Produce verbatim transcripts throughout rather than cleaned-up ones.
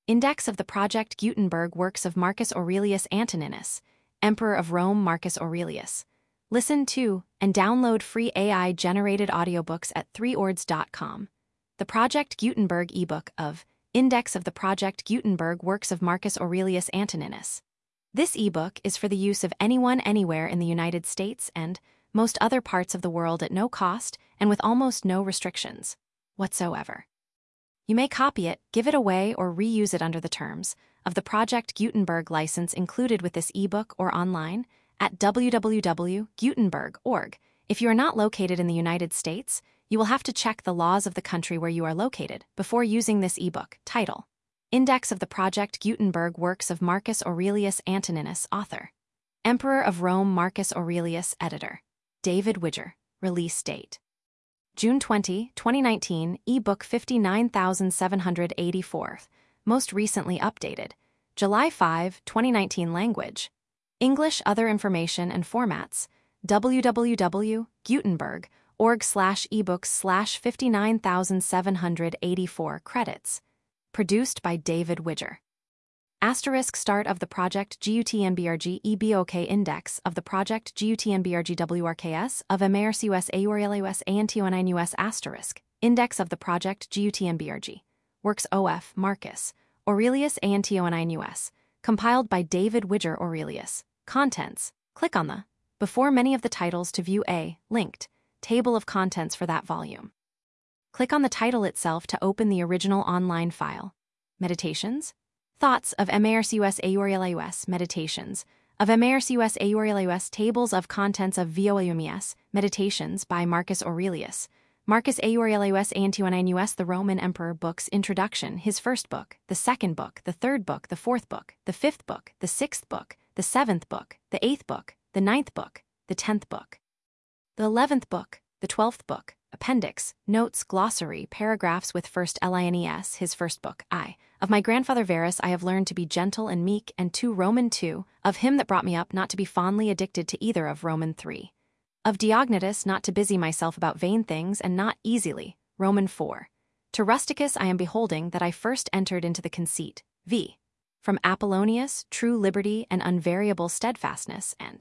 Index of the Project Gutenberg Works of Marcus Aurelius Antoninus, Emperor of Rome Marcus Aurelius. Listen to and download free A I-generated audiobooks at three ords dot com. The Project Gutenberg ebook of Index of the Project Gutenberg Works of Marcus Aurelius Antoninus. This ebook is for the use of anyone anywhere in the United States and most other parts of the world at no cost and with almost no restrictions whatsoever. You may copy it, give it away, or reuse it under the terms of the Project Gutenberg license included with this ebook or online at w w w dot gutenberg dot org. If you are not located in the United States, you will have to check the laws of the country where you are located before using this ebook. Title: Index of the Project Gutenberg Works of Marcus Aurelius Antoninus. Author: Emperor of Rome Marcus Aurelius. Editor: David Widger. Release date: June twentieth, twenty nineteen, ebook fifty-nine thousand seven hundred eighty-four. Most recently updated, July fifth, twenty nineteen. Language: English. Other information and formats: w w w dot gutenberg dot org slash ebooks slash fifty-nine thousand seven hundred eighty-four. Credits: produced by David Widger. Asterisk start of the project Gutenberg ebook index of the project Gutenberg works of Marcus Aurelius Antoninus asterisk index of the project Gutenberg works of Marcus Aurelius Antoninus compiled by David Widger. Aurelius. Contents: click on the before many of the titles to view a linked table of contents for that volume. Click on the title itself to open the original online file. Meditations. Thoughts of Marcus Aurelius. Meditations of Marcus Aurelius. Tables of contents of Volumes. Meditations by Marcus Aurelius. Marcus Aurelius Antoninus, the Roman Emperor. Books: Introduction, his first book, the second book, the third book, the fourth book, the fifth book, the sixth book, the seventh book, the eighth book, the ninth book, the tenth book, the eleventh book, the twelfth book. Appendix, notes, glossary, paragraphs with first lines, his first book. I, of my grandfather Varus I have learned to be gentle and meek, and two Roman two, of him that brought me up not to be fondly addicted to either of Roman three. Of Diognetus not to busy myself about vain things and not easily, Roman four. To Rusticus I am beholding that I first entered into the conceit, v. From Apollonius, true liberty and unvariable steadfastness, and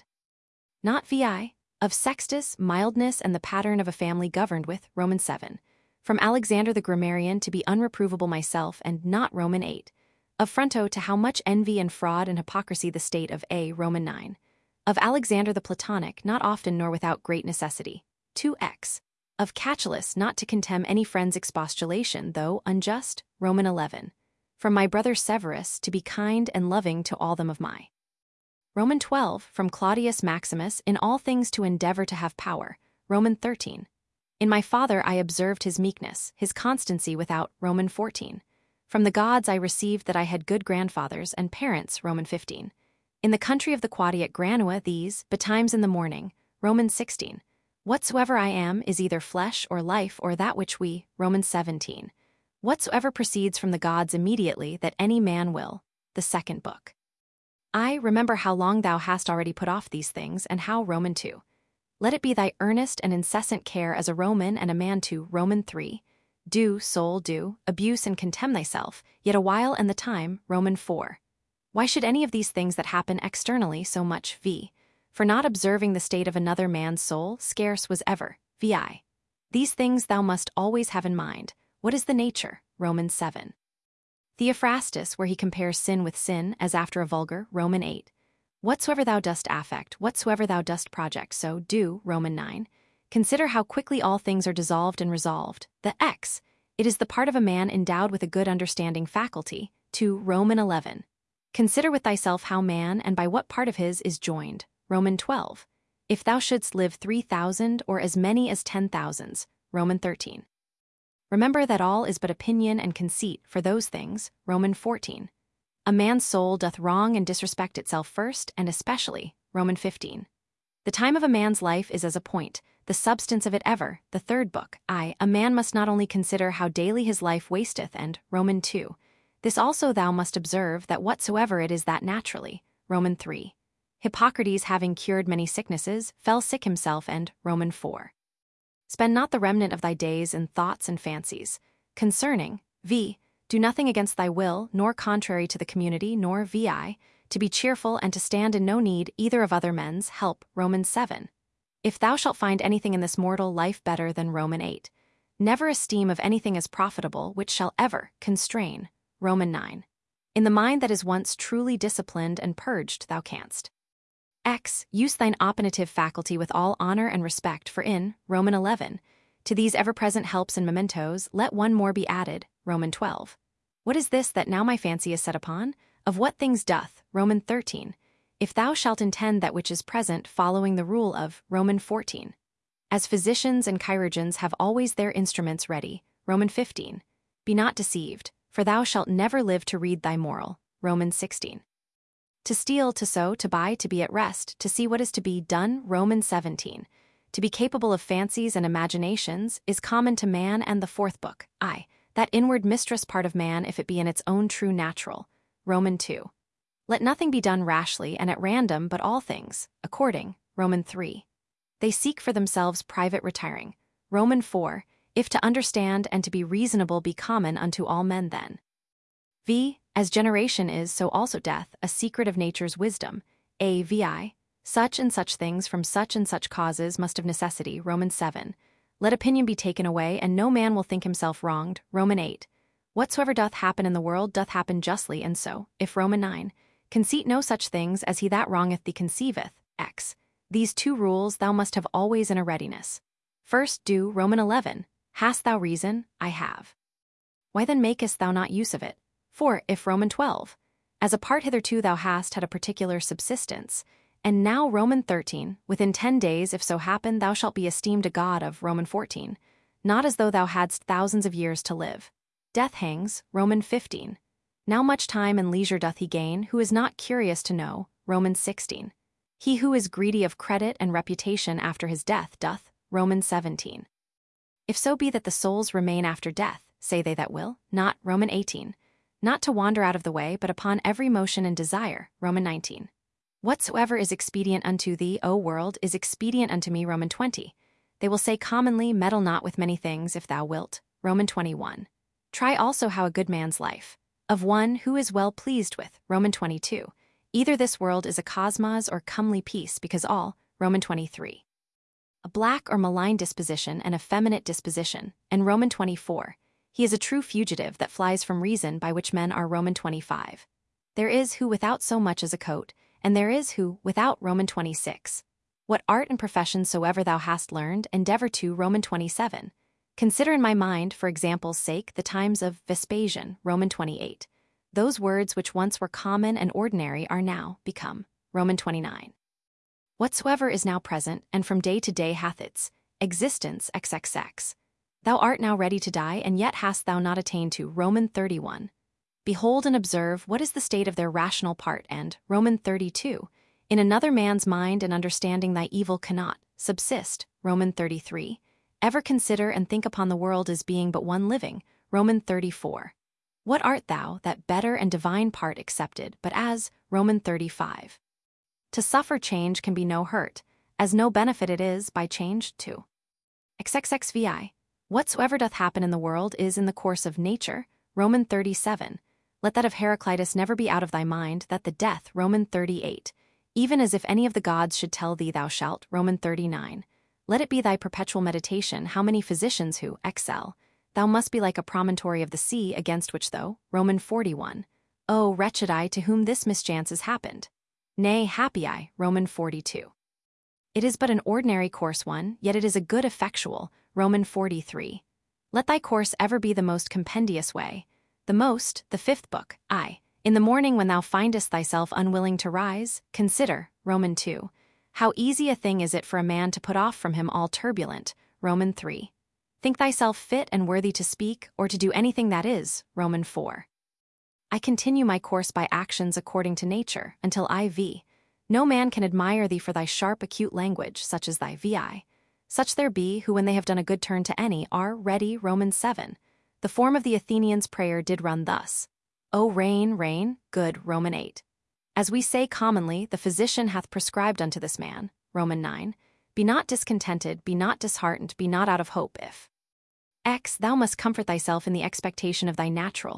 not vi. Of Sextus, mildness and the pattern of a family governed with, Roman seven. From Alexander the grammarian to be unreprovable myself and not, Roman eight. Of Fronto to how much envy and fraud and hypocrisy the state of a, Roman nine. Of Alexander the Platonic not often nor without great necessity, two x. Of Catullus not to contemn any friend's expostulation though unjust, Roman eleven. From my brother Severus to be kind and loving to all them of my. Roman twelve. From Claudius Maximus in all things to endeavor to have power, Roman thirteen. In my father I observed his meekness, his constancy without, Roman fourteen. From the gods I received that I had good grandfathers and parents, Roman fifteen. In the country of the Quadi at Granua these, betimes in the morning, Roman sixteen. Whatsoever I am is either flesh or life or that which we, Roman seventeen. Whatsoever proceeds from the gods immediately that any man will, the second book. I remember how long thou hast already put off these things, and how, Roman two. Let it be thy earnest and incessant care as a Roman and a man to, Roman three. Do, soul, do, abuse and contemn thyself, yet a while and the time, Roman four. Why should any of these things that happen externally so much, v. For not observing the state of another man's soul, scarce was ever, vi. These things thou must always have in mind. What is the nature, Roman seven. Theophrastus, where he compares sin with sin, as after a vulgar, Roman eight. Whatsoever thou dost affect, whatsoever thou dost project, so do, Roman nine. Consider how quickly all things are dissolved and resolved. The X. It is the part of a man endowed with a good understanding faculty, to, Roman eleven. Consider with thyself how man and by what part of his is joined, Roman twelve. If thou shouldst live three thousand or as many as ten thousands, Roman thirteen. Remember that all is but opinion and conceit for those things, Roman fourteen. A man's soul doth wrong and disrespect itself first and especially, Roman fifteen. The time of a man's life is as a point, the substance of it ever, the third book. I, a man must not only consider how daily his life wasteth and, Roman two. This also thou must observe that whatsoever it is that naturally, Roman three. Hippocrates having cured many sicknesses, fell sick himself and, Roman four. Spend not the remnant of thy days in thoughts and fancies, concerning, v. Do nothing against thy will, nor contrary to the community, nor vi, to be cheerful and to stand in no need either of other men's help. Romans seven. If thou shalt find anything in this mortal life better than Romans eight, never esteem of anything as profitable which shall ever constrain. Romans nine. In the mind that is once truly disciplined and purged thou canst. X. Use thine opinative faculty with all honor and respect, for in Romans eleven, to these ever-present helps and mementos, let one more be added. Romans twelve. What is this that now my fancy is set upon? Of what things doth? Romans thirteen. If thou shalt intend that which is present, following the rule of Romans fourteen. As physicians and chirurgeons have always their instruments ready. Romans fifteen. Be not deceived, for thou shalt never live to read thy moral. Romans sixteen. To steal, to sow, to buy, to be at rest, to see what is to be done. Romans seventeen. To be capable of fancies and imaginations is common to man and the fourth book, I, that inward mistress part of man if it be in its own true natural. Romans two. Let nothing be done rashly and at random, but all things, according. Romans three. They seek for themselves private retiring. Romans four. If to understand and to be reasonable be common unto all men then. V. As generation is, so also death, a secret of nature's wisdom. A. Vi. Such and such things from such and such causes must of necessity. Romans seven. Let opinion be taken away, and no man will think himself wronged. Romans eight. Whatsoever doth happen in the world doth happen justly, and so, if Romans nine. Conceit no such things as he that wrongeth thee conceiveth. X. These two rules thou must have always in a readiness. First do Romans eleven. Hast thou reason? I have. Why then makest thou not use of it? For, if Romans twelve. As a part hitherto thou hast had a particular subsistence, and now Romans thirteen, within ten days if so happen thou shalt be esteemed a god of Romans fourteen, not as though thou hadst thousands of years to live. Death hangs, Romans fifteen. Now much time and leisure doth he gain, who is not curious to know, Romans sixteen. He who is greedy of credit and reputation after his death doth, Romans seventeen. If so be that the souls remain after death, say they that will, not, Romans eighteen. Not to wander out of the way, but upon every motion and desire, Romans nineteen. Whatsoever is expedient unto thee, O world, is expedient unto me, Romans twenty. They will say commonly, meddle not with many things, if thou wilt, Romans twenty-one. Try also how a good man's life, of one who is well pleased with, Romans twenty-two. Either this world is a cosmos or comely peace, because all, Romans twenty-three. A black or malign disposition and effeminate disposition, and Romans twenty-four. He is a true fugitive that flies from reason, by which men are, Romans twenty-five. There is who without so much as a coat, and there is who without, Romans twenty-six. What art and profession soever thou hast learned, endeavor to, Romans twenty-seven. Consider in my mind, for example's sake, the times of Vespasian, Romans twenty-eight. Those words which once were common and ordinary are now become, Romans twenty-nine. Whatsoever is now present, and from day to day hath its existence, triple X. Thou art now ready to die, and yet hast thou not attained to, Romans thirty-one. Behold and observe what is the state of their rational part, and, Romans thirty-two. In another man's mind and understanding thy evil cannot subsist, Romans thirty-three. Ever consider and think upon the world as being but one living, Romans thirty-four. What art thou, that better and divine part accepted, but as, Romans thirty-five. To suffer change can be no hurt, as no benefit it is by change too. triple X vi. Whatsoever doth happen in the world is in the course of nature, Romans thirty-seven. Let that of Heraclitus never be out of thy mind, that the death, Romans thirty-eight. Even as if any of the gods should tell thee thou shalt, Romans thirty-nine. Let it be thy perpetual meditation how many physicians who excel, thou must be like a promontory of the sea against which thou, Romans forty-one. O wretched I, to whom this mischance has happened. Nay, happy I, Romans forty-two. It is but an ordinary course one, yet it is a good effectual, Romans forty-three. Let thy course ever be the most compendious way, the most, the fifth book, I. In the morning when thou findest thyself unwilling to rise, consider, Romans two. How easy a thing is it for a man to put off from him all turbulent, Romans three. Think thyself fit and worthy to speak, or to do anything that is, Romans four. I continue my course by actions according to nature, until I v. No man can admire thee for thy sharp acute language, such as thy vi. Such there be who when they have done a good turn to any are ready, Romans seven. The form of the Athenians' prayer did run thus. O reign, reign, good, Romans eight. As we say commonly, the physician hath prescribed unto this man, Romans nine. Be not discontented, be not disheartened, be not out of hope, if X thou must comfort thyself in the expectation of thy natural,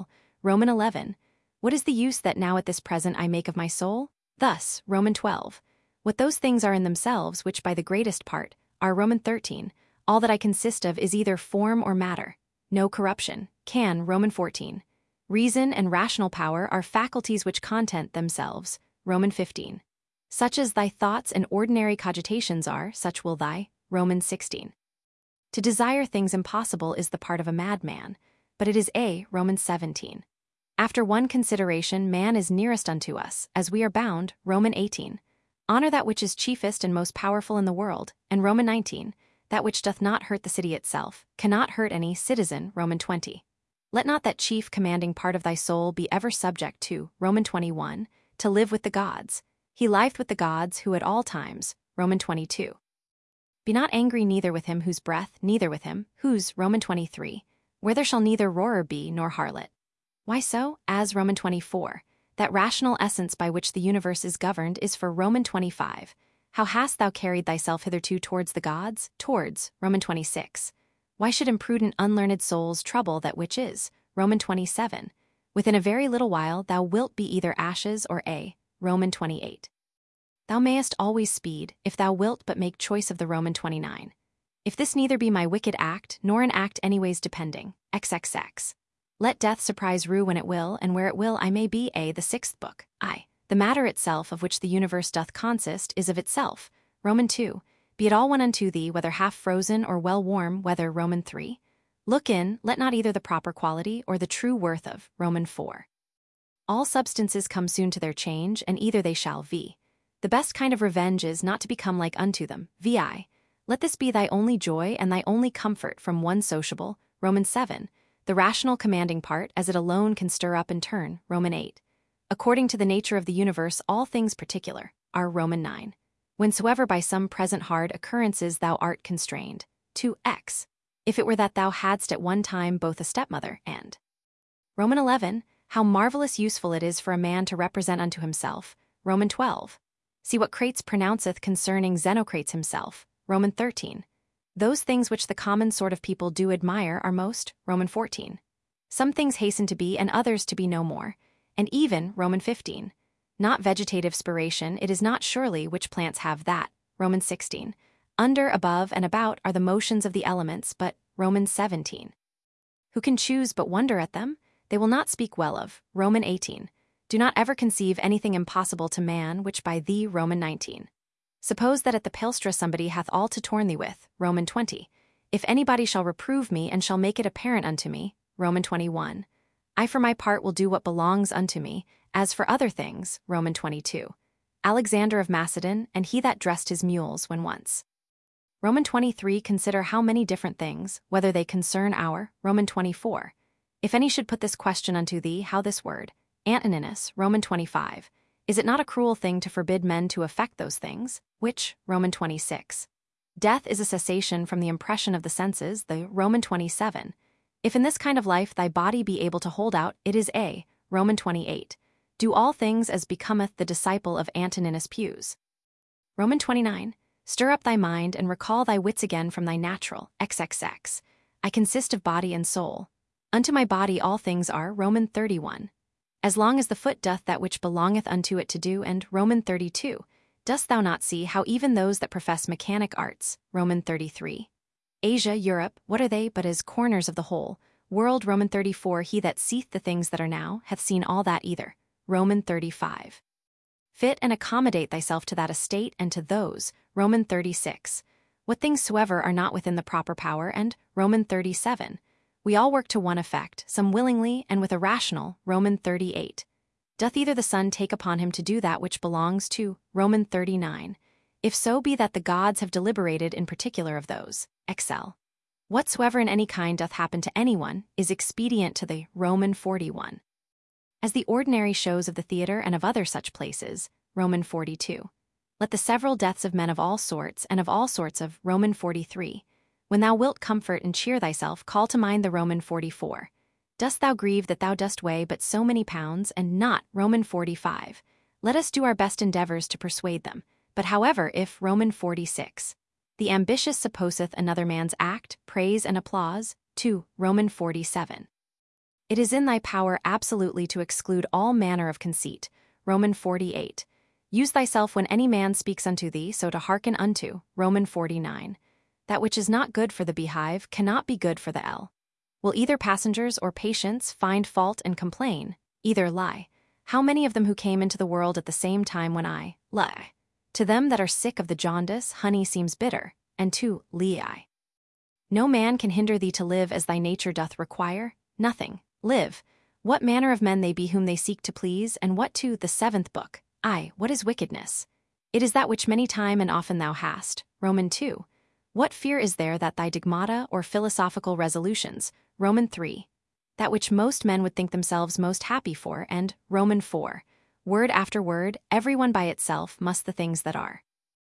Roman eleven. What is the use that now at this present I make of my soul? Thus, Roman twelve. What those things are in themselves, which by the greatest part are. Roman thirteen. All that I consist of is either form or matter. No corruption. Can. Roman fourteen. Reason and rational power are faculties which content themselves. Roman fifteen. Such as thy thoughts and ordinary cogitations are, such will thy. Roman sixteen. To desire things impossible is the part of a madman, but it is a. Roman seventeen. After one consideration, man is nearest unto us, as we are bound. Roman eighteen. Honor that which is chiefest and most powerful in the world, and Roman nineteen. That which doth not hurt the city itself, cannot hurt any citizen. Roman twenty. Let not that chief commanding part of thy soul be ever subject to. Roman twenty-one. To live with the gods. He liveth with the gods who at all times. Roman twenty-two. Be not angry neither with him whose breath, neither with him whose. Roman twenty-three. Where there shall neither roarer be nor harlot. Why so? As. Roman twenty-four. That rational essence by which the universe is governed is for. Roman twenty-five. How hast thou carried thyself hitherto towards the gods? Towards. Roman twenty-six. Why should imprudent unlearned souls trouble that which is? Roman twenty-seven. Within a very little while thou wilt be either ashes or a. Roman twenty-eight. Thou mayest always speed, if thou wilt but make choice of the. Roman twenty-nine. If this neither be my wicked act, nor an act anyways depending. Triple X. Let death surprise rue when it will, and where it will I may be. A. The sixth book. I. The matter itself of which the universe doth consist is of itself. Roman two. Be it all one unto thee, whether half frozen or well warm, whether. Roman three. Look in, let not either the proper quality or the true worth of. Roman four. All substances come soon to their change, and either they shall v. The best kind of revenge is not to become like unto them. Vi. Let this be thy only joy and thy only comfort from one sociable. Roman seven. The rational commanding part, as it alone can stir up and turn. Roman eight. According to the nature of the universe, all things particular are. Roman nine. Whensoever by some present hard occurrences thou art constrained. two X. If it were that thou hadst at one time both a stepmother and. Roman eleven. How marvelous useful it is for a man to represent unto himself. Roman twelve. See what Crates pronounceth concerning Xenocrates himself. Roman thirteen. Those things which the common sort of people do admire are most. Roman fourteen. Some things hasten to be and others to be no more. And even. Roman fifteen. Not vegetative spiration, it is not surely which plants have that. Roman sixteen. Under, above, and about are the motions of the elements, but. Roman seventeen. Who can choose but wonder at them? They will not speak well of. Roman eighteen. Do not ever conceive anything impossible to man, which by thee. Roman nineteen. Suppose that at the palestra somebody hath all to torn thee with. Roman twenty. If anybody shall reprove me and shall make it apparent unto me. Roman twenty-one. I for my part will do what belongs unto me, as for other things. Roman twenty-two. Alexander of Macedon, and he that dressed his mules when once. Roman twenty-three. Consider how many different things, whether they concern our. Roman twenty-four. If any should put this question unto thee, how this word, Antoninus. Roman twenty-five. Is it not a cruel thing to forbid men to affect those things? Which. Roman twenty-six. Death is a cessation from the impression of the senses. The. Roman twenty-seven. If in this kind of life thy body be able to hold out, it is a. Roman twenty-eight. Do all things as becometh the disciple of Antoninus Pius. Roman twenty-nine. Stir up thy mind and recall thy wits again from thy natural. Triple X. I consist of body and soul. Unto my body all things are. Roman thirty-one. As long as the foot doth that which belongeth unto it to do, and. Roman thirty-two. Dost thou not see how even those that profess mechanic arts. Roman thirty-three. Asia, Europe, what are they but as corners of the whole world? Roman thirty-four. He that seeth the things that are now hath seen all that either. Roman thirty-five. Fit and accommodate thyself to that estate and to those. Roman thirty-six. What things soever are not within the proper power, and. Roman thirty-seven. We all work to one effect, some willingly and with a rational. Roman thirty-eight. Doth either the Son take upon him to do that which belongs to. Roman thirty-nine. If so be that the gods have deliberated in particular of those. Excel. Whatsoever in any kind doth happen to anyone, is expedient to the. Roman forty-one. As the ordinary shows of the theatre and of other such places. Roman forty-two. Let the several deaths of men of all sorts and of all sorts of. Roman forty-three. When thou wilt comfort and cheer thyself, call to mind the. Roman forty-four. Dost thou grieve that thou dost weigh but so many pounds, and not. Roman forty-five. Let us do our best endeavors to persuade them. But however, if. Roman forty-six. The ambitious supposeth another man's act, praise and applause. two. Roman forty-seven. It is in thy power absolutely to exclude all manner of conceit. Roman forty-eight. Use thyself when any man speaks unto thee, so to hearken unto. Roman forty-nine. That which is not good for the beehive cannot be good for the L. Will either passengers or patients find fault and complain? Either lie. How many of them who came into the world at the same time when I lie? To them that are sick of the jaundice, honey seems bitter, and to lei. No man can hinder thee to live as thy nature doth require. Nothing. Live. What manner of men they be whom they seek to please, and what to the seventh book. Ay, what is wickedness? It is that which many time and often thou hast. Roman two. What fear is there that thy dogmata or philosophical resolutions? Roman three. That which most men would think themselves most happy for, and Roman four. Word after word, every one by itself must the things that are.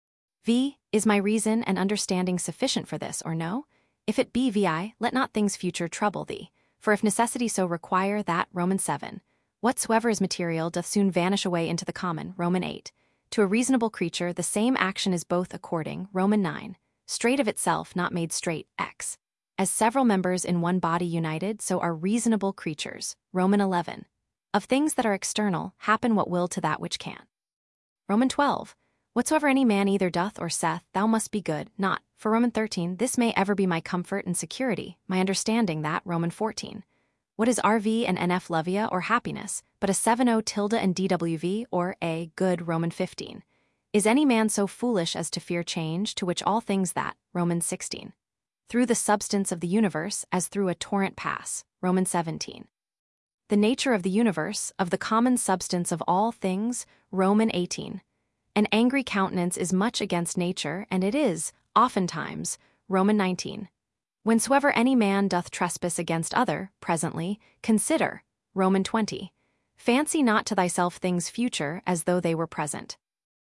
V. Is my reason and understanding sufficient for this, or no? If it be vi, let not things future trouble thee. For if necessity so require that, Roman seven. Whatsoever is material doth soon vanish away into the common, Roman eight. To a reasonable creature the same action is both according, Roman nine. Straight of itself not made straight, x. As several members in one body united, so are reasonable creatures, Roman eleven. Of things that are external, happen what will to that which can. Roman twelve. Whatsoever any man either doth or saith, thou must be good, not. For Roman thirteen, this may ever be my comfort and security, my understanding that, Roman fourteen. What is R V and N F Levia or happiness, but a seven O tilde and D W V or a good, Roman fifteen. Is any man so foolish as to fear change, to which all things that, Roman sixteen. Through the substance of the universe, as through a torrent pass, Roman seventeen. The nature of the universe, of the common substance of all things, Roman eighteen. An angry countenance is much against nature, and it is, oftentimes, Roman nineteen. Whensoever any man doth trespass against other, presently, consider, Roman twenty. Fancy not to thyself things future as though they were present.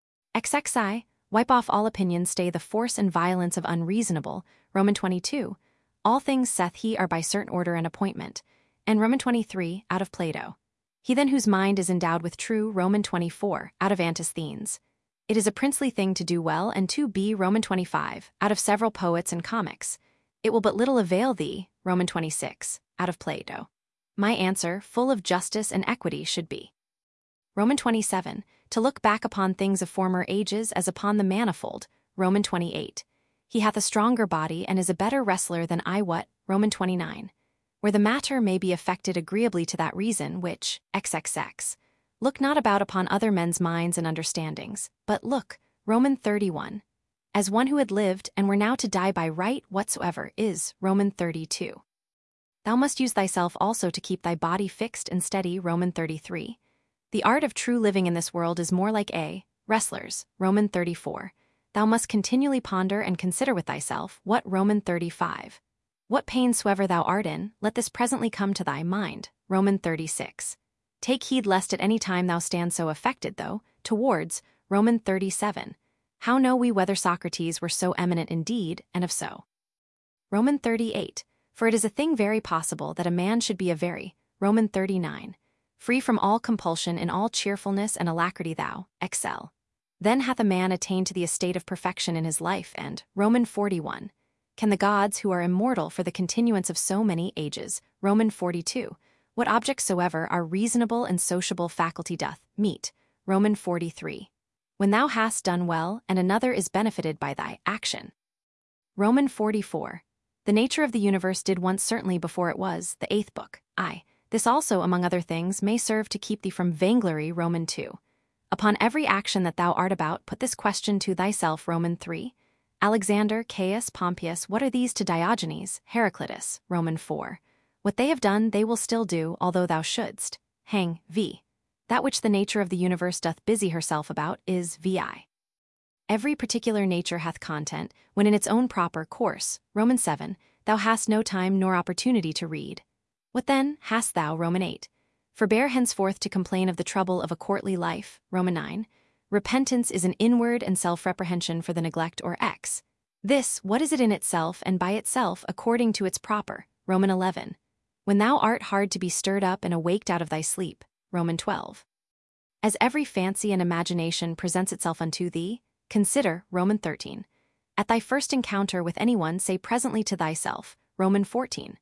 X X I, wipe off all opinion, stay the force and violence of unreasonable, Roman twenty-two. All things saith he are by certain order and appointment, and Roman twenty-three, out of Plato. He then whose mind is endowed with true, Roman twenty-four, out of Antisthenes. It is a princely thing to do well, and to be, Roman twenty-five, out of several poets and comics. It will but little avail thee, Roman twenty-six, out of Plato. My answer, full of justice and equity, should be. Roman twenty-seven, to look back upon things of former ages as upon the manifold, Roman twenty-eight. He hath a stronger body and is a better wrestler than I what, Roman twenty-nine. Where the matter may be affected agreeably to that reason which, triple X. Look not about upon other men's minds and understandings, but look, Roman thirty-one. As one who had lived and were now to die by right whatsoever is, Roman thirty-two. Thou must use thyself also to keep thy body fixed and steady, Roman thirty-three. The art of true living in this world is more like a wrestlers, Roman thirty-four. Thou must continually ponder and consider with thyself, what, Roman thirty-five. What pain soever thou art in, let this presently come to thy mind, Roman thirty-six. Take heed lest at any time thou stand so affected, though, towards, Roman thirty-seven. How know we whether Socrates were so eminent indeed, and if so? Roman thirty-eight. For it is a thing very possible that a man should be a very, Roman thirty-nine. Free from all compulsion in all cheerfulness and alacrity thou, excel. Then hath a man attained to the estate of perfection in his life, and, Roman forty-one. Can the gods who are immortal for the continuance of so many ages, Roman forty-two. What objects soever our reasonable and sociable faculty doth meet, Roman forty-three. When thou hast done well, and another is benefited by thy action. Roman forty-four. The nature of the universe did once certainly before it was, the eighth book, I. This also, among other things, may serve to keep thee from vainglory, Roman two. Upon every action that thou art about, put this question to thyself, Roman three. Alexander, Caius, Pompeius, what are these to Diogenes, Heraclitus, Roman four. What they have done they will still do, although thou shouldst. Hang, v. That which the nature of the universe doth busy herself about is vi. Every particular nature hath content, when in its own proper course, Roman seven, thou hast no time nor opportunity to read. What then hast thou, Roman eight? Forbear henceforth to complain of the trouble of a courtly life, Roman nine. Repentance is an inward and self-reprehension for the neglect or x. This, what is it in itself and by itself according to its proper, Roman eleven. When thou art hard to be stirred up and awaked out of thy sleep, Roman twelve. As every fancy and imagination presents itself unto thee, consider, Roman thirteen. At thy first encounter with anyone say presently to thyself, Roman fourteen.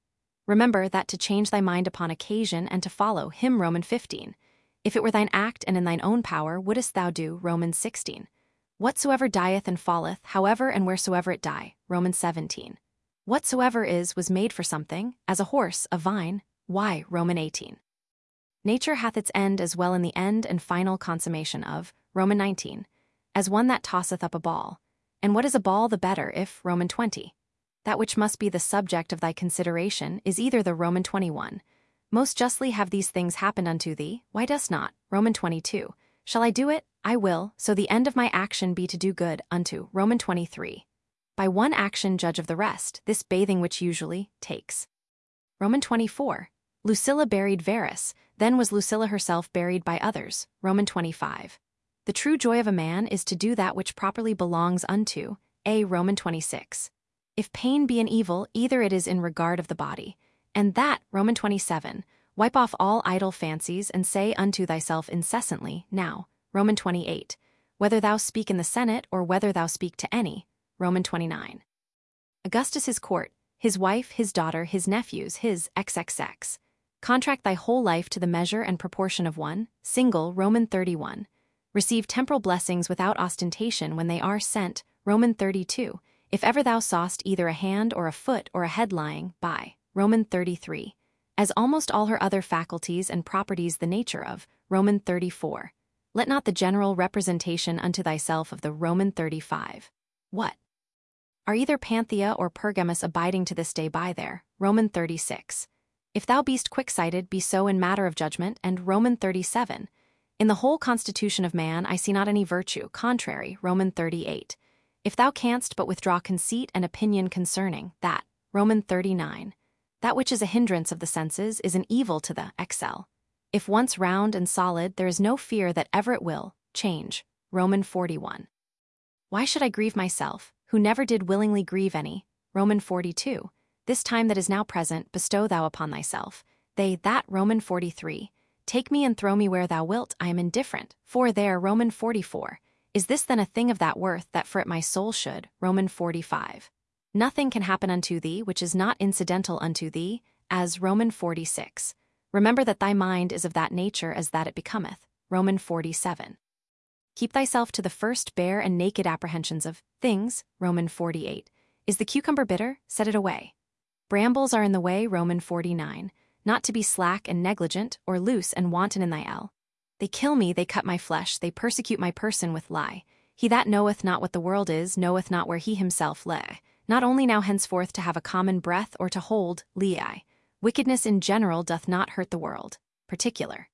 Remember that to change thy mind upon occasion and to follow him, Romans fifteen. If it were thine act and in thine own power, wouldest thou do, Romans sixteen. Whatsoever dieth and falleth, however and wheresoever it die, Romans seventeen. Whatsoever is was made for something, as a horse, a vine, why, Romans eighteen. Nature hath its end as well in the end and final consummation of, Romans nineteen, as one that tosseth up a ball. And what is a ball the better if, Romans twenty? That which must be the subject of thy consideration is either the Romans twenty-one. Most justly have these things happened unto thee, why dost not, Romans twenty-two. Shall I do it? I will, so the end of my action be to do good, unto, Romans twenty-three. By one action judge of the rest, this bathing which usually takes. Romans twenty-four. Lucilla buried Verus, then was Lucilla herself buried by others, Romans twenty-five. The true joy of a man is to do that which properly belongs unto, a Romans twenty-six. If pain be an evil, either it is in regard of the body, and that, Romans twenty-seven, wipe off all idle fancies and say unto thyself incessantly, now, Romans twenty-eight, whether thou speak in the Senate or whether thou speak to any, Romans twenty-nine. Augustus his court, his wife, his daughter, his nephews, his triple X. Contract thy whole life to the measure and proportion of one, single, Romans thirty-one. Receive temporal blessings without ostentation when they are sent, Romans thirty-two. If ever thou sawest either a hand or a foot or a head lying by, Romans thirty-three. As almost all her other faculties and properties the nature of, Romans thirty-four. Let not the general representation unto thyself of the Romans thirty-five. What? Are either Panthea or Pergamus abiding to this day by there, Romans thirty-six. If thou beest quick-sighted, be so in matter of judgment, and Romans thirty-seven. In the whole constitution of man I see not any virtue, contrary, Romans thirty-eight. If thou canst but withdraw conceit and opinion concerning that, Romans thirty-nine. That which is a hindrance of the senses is an evil to the excel. If once round and solid, there is no fear that ever it will change, Romans forty-one. Why should I grieve myself, who never did willingly grieve any, Romans forty-two. This time that is now present bestow thou upon thyself, they that, Romans forty-three. Take me and throw me where thou wilt, I am indifferent, for there, Romans forty-four. Is this then a thing of that worth that for it my soul should, Romans forty-five. Nothing can happen unto thee which is not incidental unto thee, as Romans forty-six. Remember that thy mind is of that nature as that it becometh, Romans forty-seven. Keep thyself to the first bare and naked apprehensions of things, Romans forty-eight. Is the cucumber bitter? Set it away. Brambles are in the way, Romans forty-nine. Not to be slack and negligent, or loose and wanton in thy L. They kill me, they cut my flesh, they persecute my person with lie. He that knoweth not what the world is, knoweth not where he himself lay. Not only now henceforth to have a common breath or to hold, lei. Wickedness in general doth not hurt the world, particular.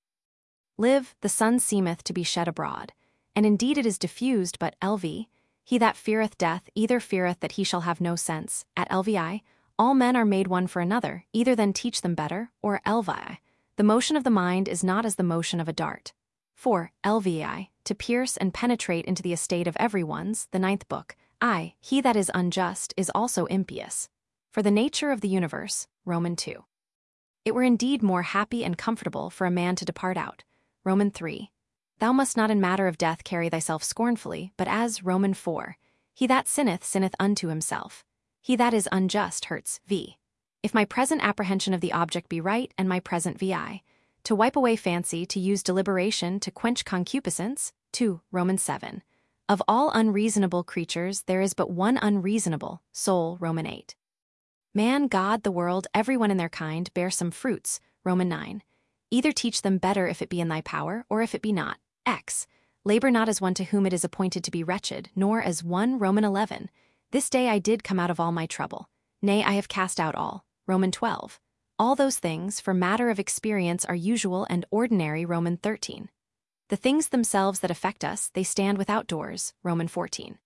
Live, the sun seemeth to be shed abroad, and indeed it is diffused, but lv. He that feareth death either feareth that he shall have no sense, at lvi. All men are made one for another, either then teach them better, or lvi. The motion of the mind is not as the motion of a dart. For, lvi, to pierce and penetrate into the estate of every one's, the ninth book, I, he that is unjust is also impious. For the nature of the universe, Romans two. It were indeed more happy and comfortable for a man to depart out, Romans three. Thou must not in matter of death carry thyself scornfully, but as, Romans four. He that sinneth sinneth unto himself. He that is unjust hurts, v. If my present apprehension of the object be right, and my present vi, to wipe away fancy, to use deliberation, to quench concupiscence, two, Romans seven. Of all unreasonable creatures there is but one unreasonable, soul, Romans eight. Man, God, the world, everyone in their kind, bear some fruits, Romans nine. Either teach them better if it be in thy power, or if it be not, x. Labor not as one to whom it is appointed to be wretched, nor as one, Romans eleven. This day I did come out of all my trouble. Nay, I have cast out all, Romans twelve. All those things, for matter of experience, are usual and ordinary, Romans thirteen. The things themselves that affect us, they stand without doors, Romans fourteen.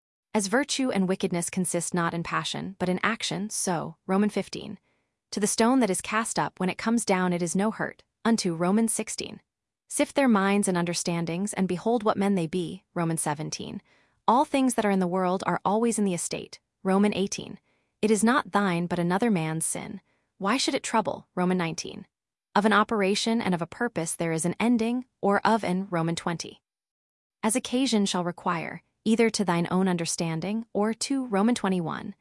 As virtue and wickedness consist not in passion, but in action, so, Romans fifteen. To the stone that is cast up, when it comes down it is no hurt, unto, Romans sixteen. Sift their minds and understandings, and behold what men they be, Romans seventeen. All things that are in the world are always in the estate, Romans eighteen. It is not thine but another man's sin. Why should it trouble, Romans nineteen. Of an operation and of a purpose there is an ending, or of an, Romans twenty. As occasion shall require, either to thine own understanding, or to, Romans twenty-one.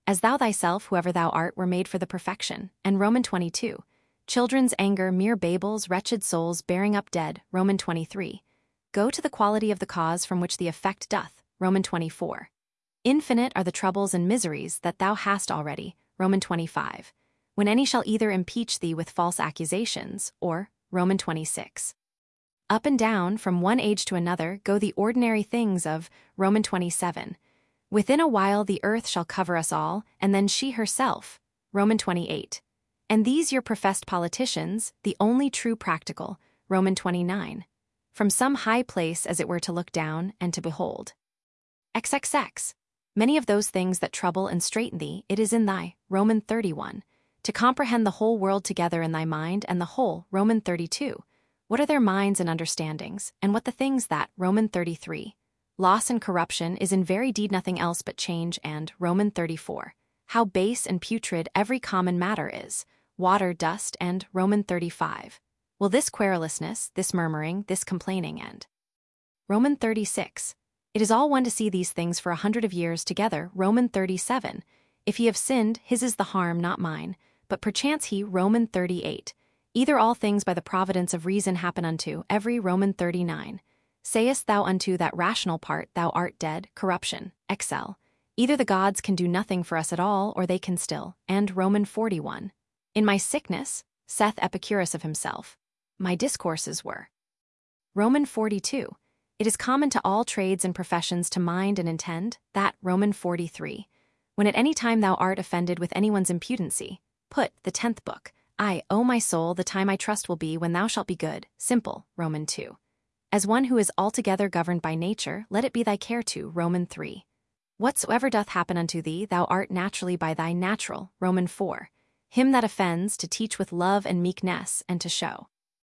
As thou thyself, whoever thou art, were made for the perfection. And Romans twenty-two. Children's anger, mere babels, wretched souls, bearing up dead. Romans twenty-three. Go to the quality of the cause from which the effect doth. Romans twenty-four. Infinite are the troubles and miseries that thou hast already. Romans twenty-five. When any shall either impeach thee with false accusations, or, Romans twenty-six. Up and down, from one age to another, go the ordinary things of, Romans twenty-seven. Within a while the earth shall cover us all, and then she herself. Romans twenty-eight. And these your professed politicians, the only true practical. Romans twenty-nine. From some high place as it were to look down, and to behold. triple X. Many of those things that trouble and straiten thee, it is in thy, Romans thirty-one. To comprehend the whole world together in thy mind, and the whole, Romans thirty-two. What are their minds and understandings, and what the things that, Romans thirty-three. Loss and corruption is in very deed nothing else but change, and, Romans thirty-four. How base and putrid every common matter is, water, dust, and, Romans thirty-five. Will this querulousness, this murmuring, this complaining end? Romans thirty-six. It is all one to see these things for a hundred of years together. Romans thirty-seven. If ye have sinned, his is the harm, not mine, but perchance he. Romans thirty-eight. Either all things by the providence of reason happen unto every. Romans thirty-nine. Sayest thou unto that rational part, thou art dead, corruption, excel. Either the gods can do nothing for us at all, or they can still. And Romans forty-one. In my sickness, saith Epicurus of himself, my discourses were. Romans forty-two. It is common to all trades and professions to mind and intend, that, Romans forty-three. When at any time thou art offended with anyone's impudency, put, the tenth book, I, O my soul, the time I trust will be when thou shalt be good, simple, Romans two. As one who is altogether governed by nature, let it be thy care to, Romans three. Whatsoever doth happen unto thee, thou art naturally by thy natural, Romans four. Him that offends, to teach with love and meekness, and to show.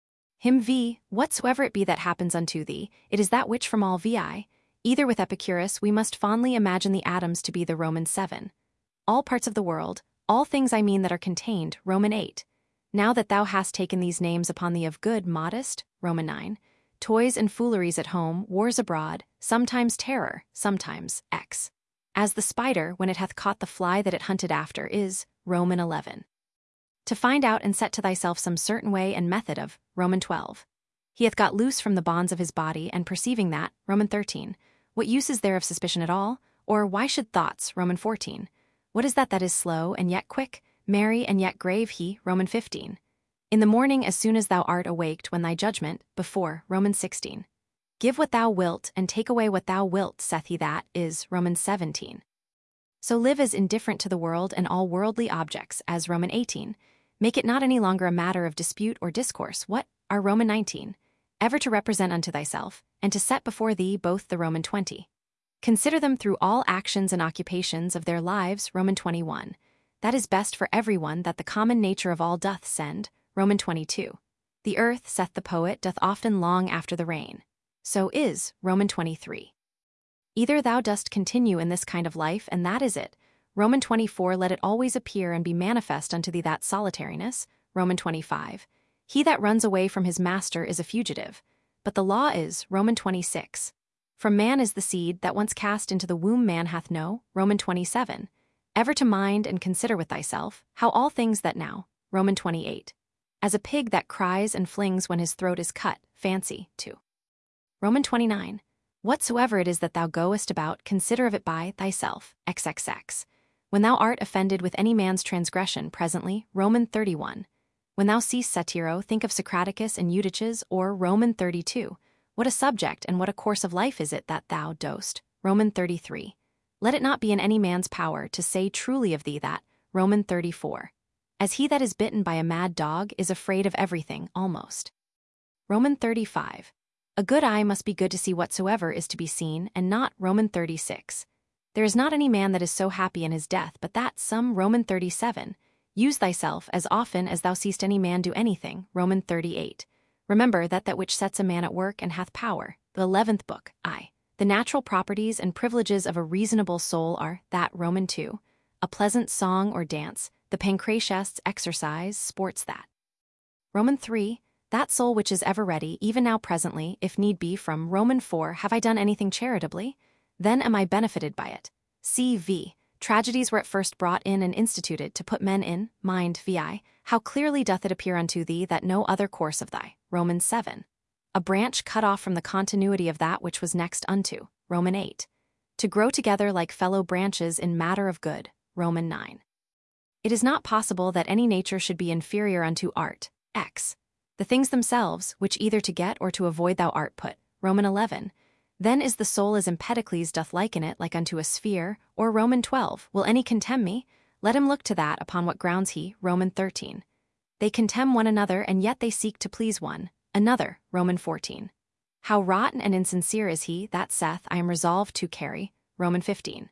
Him v. Whatsoever it be that happens unto thee, it is that which from all vi. Either with Epicurus we must fondly imagine the atoms to be the Romans seven. All parts of the world, all things I mean that are contained, Romans eight. Now that thou hast taken these names upon thee of good, modest, Romans nine. Toys and fooleries at home, wars abroad, sometimes terror, sometimes X. As the spider, when it hath caught the fly that it hunted after, is, Romans eleven. To find out and set to thyself some certain way and method of, Romans twelve. He hath got loose from the bonds of his body, and perceiving that, Romans thirteen. What use is there of suspicion at all? Or why should thoughts, Romans fourteen. What is that that is slow and yet quick, merry and yet grave he, Romans fifteen. In the morning as soon as thou art awaked, when thy judgment, before, Romans sixteen. Give what thou wilt, and take away what thou wilt, saith he that, is, Romans seventeen. So live as indifferent to the world and all worldly objects, as, Romans eighteen. Make it not any longer a matter of dispute or discourse, what, are, Romans nineteen. Ever to represent unto thyself, and to set before thee both the Romans twenty. Consider them through all actions and occupations of their lives, Romans twenty-one. That is best for every one that the common nature of all doth send, Romans twenty-two. The earth, saith the poet, doth often long after the rain. So is, Romans twenty-three. Either thou dost continue in this kind of life, and that is it, Romans twenty-four. Let it always appear and be manifest unto thee that solitariness, Romans twenty-five. He that runs away from his master is a fugitive. But the law is, Romans twenty-six. From man is the seed that once cast into the womb man hath no, Romans twenty-seven. Ever to mind and consider with thyself, how all things that now, Romans twenty-eight. As a pig that cries and flings when his throat is cut, fancy, too. Romans twenty-nine. Whatsoever it is that thou goest about, consider of it by thyself, triple X. When thou art offended with any man's transgression presently, Romans thirty-one. When thou seest Satiro, think of Socraticus and Eutyches, or Romans thirty-two. What a subject and what a course of life is it that thou dost, Romans thirty-three. Let it not be in any man's power to say truly of thee that, Romans thirty-four. As he that is bitten by a mad dog is afraid of everything, almost. Romans thirty-five. A good eye must be good to see whatsoever is to be seen, and not, Romans thirty-six. There is not any man that is so happy in his death but that some, Romans thirty-seven. Use thyself as often as thou seest any man do anything, Romans thirty-eight. Remember that that which sets a man at work and hath power, the eleventh book, I. The natural properties and privileges of a reasonable soul are, that, Romans two. A pleasant song or dance, the pancratiast's exercise, sports that. Romans three. That soul which is ever ready, even now presently, if need be, from Romans four. Have I done anything charitably? Then am I benefited by it. C V. Tragedies were at first brought in and instituted to put men in mind. Vi, how clearly doth it appear unto thee that no other course of thy, Romans seven. A branch cut off from the continuity of that which was next unto, Roman eight. To grow together like fellow branches in matter of good, Roman nine. It is not possible that any nature should be inferior unto art, X. The things themselves, which either to get or to avoid thou art put, Roman eleven. Then is the soul as Empedocles doth liken it like unto a sphere, or Roman twelve. Will any contemn me? Let him look to that upon what grounds he, Roman thirteen. They contemn one another and yet they seek to please one another, Roman fourteen. How rotten and insincere is he that saith, I am resolved to carry, Roman fifteen.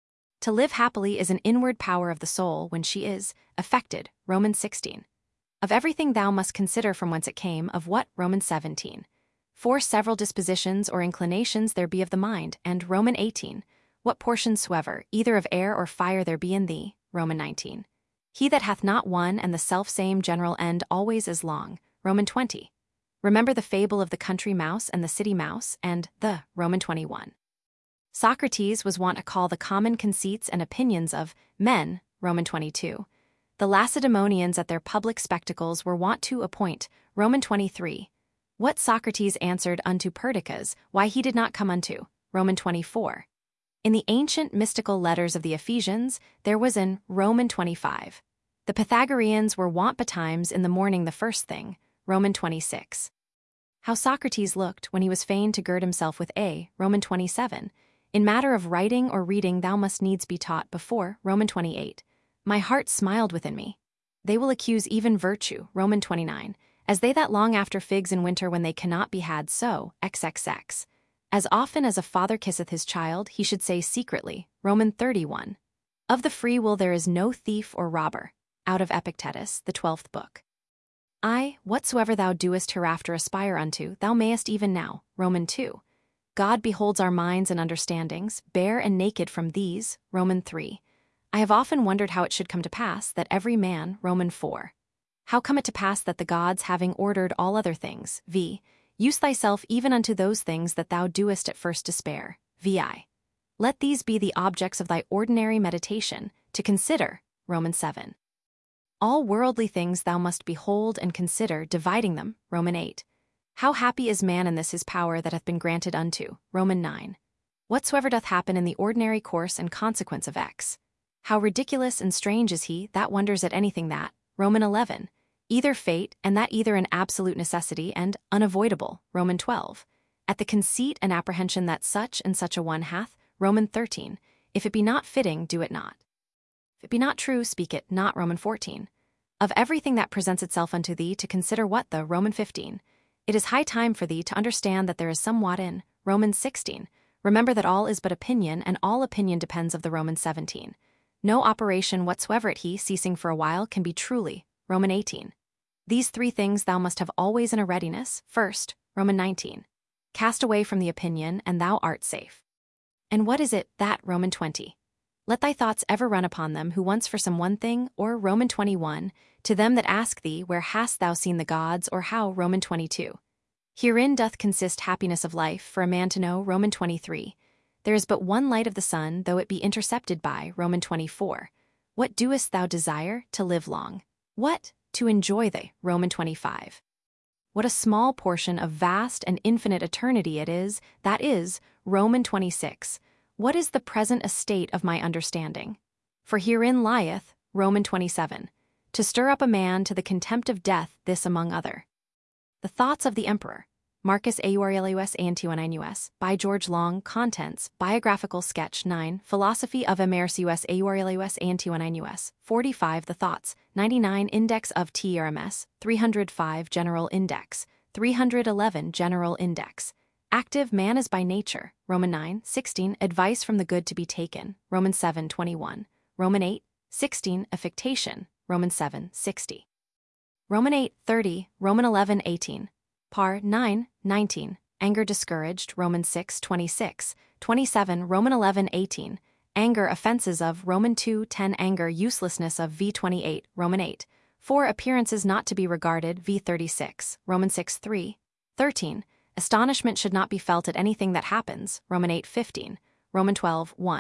To live happily is an inward power of the soul when she is affected, Roman sixteen. Of everything thou must consider from whence it came, of what, Roman seventeen. For several dispositions or inclinations there be of the mind, and Roman eighteen. What portion soever, either of air or fire there be in thee, Roman nineteen. He that hath not one and the self-same general end always is long, Roman twenty. Remember the fable of the country mouse and the city mouse, and the, Roman twenty-one. Socrates was wont to call the common conceits and opinions of men, Roman twenty-two. The Lacedaemonians at their public spectacles were wont to appoint, Roman twenty-three. What Socrates answered unto Perdiccas, why he did not come unto, Roman twenty-four. In the ancient mystical letters of the Ephesians, there was an Roman twenty-five. The Pythagoreans were wont betimes in the morning the first thing, Roman twenty-six. How Socrates looked when he was fain to gird himself with a, Roman twenty-seven. In matter of writing or reading thou must needs be taught before, Roman twenty-eight. My heart smiled within me. They will accuse even virtue, Roman twenty-nine, as they that long after figs in winter when they cannot be had so, triple X. As often as a father kisseth his child, he should say secretly, Roman thirty-one. Of the free will there is no thief or robber. Out of Epictetus, the twelfth book. I, whatsoever thou doest hereafter aspire unto, thou mayest even now, Roman two. God beholds our minds and understandings, bare and naked from these, Roman three. I have often wondered how it should come to pass that every man, Roman four. How come it to pass that the gods, having ordered all other things, vi, use thyself even unto those things that thou doest at first despair, vi. Let these be the objects of thy ordinary meditation, to consider, Roman seven. All worldly things thou must behold and consider, dividing them, Roman eight. How happy is man in this his power that hath been granted unto, Roman nine. Whatsoever doth happen in the ordinary course and consequence of X. How ridiculous and strange is he that wonders at anything that, Roman eleven. Either fate, and that either an absolute necessity and unavoidable, Roman twelve. At the conceit and apprehension that such and such a one hath, Roman thirteen. If it be not fitting, do it not. If it be not true, speak it not, Roman fourteen. Of everything that presents itself unto thee to consider what the, Roman fifteen. It is high time for thee to understand that there is somewhat in, Roman sixteen. Remember that all is but opinion, and all opinion depends of the Roman seventeen. No operation whatsoever at he ceasing for a while can be truly, Roman eighteen. These three things thou must have always in a readiness, first, Roman nineteen. Cast away from the opinion, and thou art safe. And what is it, that, Roman twenty? Let thy thoughts ever run upon them who once for some one thing, or Roman twenty-one, to them that ask thee, where hast thou seen the gods, or how, Roman twenty-two. Herein doth consist happiness of life, for a man to know, Roman twenty-three. There is but one light of the sun, though it be intercepted by, Roman twenty-four. What doest thou desire? To live long. What? To enjoy the, Roman twenty-five. What a small portion of vast and infinite eternity it is, that is, Roman twenty-six. What is the present estate of my understanding? For herein lieth, Roman twenty-seven. To stir up a man to the contempt of death, this among other. The Thoughts of the Emperor. Marcus Aurelius Antoninus, by George Long, Contents, Biographical Sketch nine, Philosophy of Marcus Aurelius Antoninus, forty-five The Thoughts, ninety-nine Index of T R M S, three hundred five General Index, three hundred eleven General Index. Active man is by nature, Roman nine, sixteen Advice from the good to be taken, Roman seven, twenty-one, Roman eight, sixteen Affectation, Roman seven, sixty. Roman eight, thirty, Roman eleven, eighteen. Par nine, nineteen, Anger discouraged, Roman six, twenty-six, twenty-seven Roman eleven, eighteen, Anger offenses of Roman two, ten Anger uselessness of v twenty-eight, Roman eight, four Appearances not to be regarded v thirty-six, Roman six, three, thirteen, Astonishment should not be felt at anything that happens, Roman eight, fifteen, Roman twelve, one.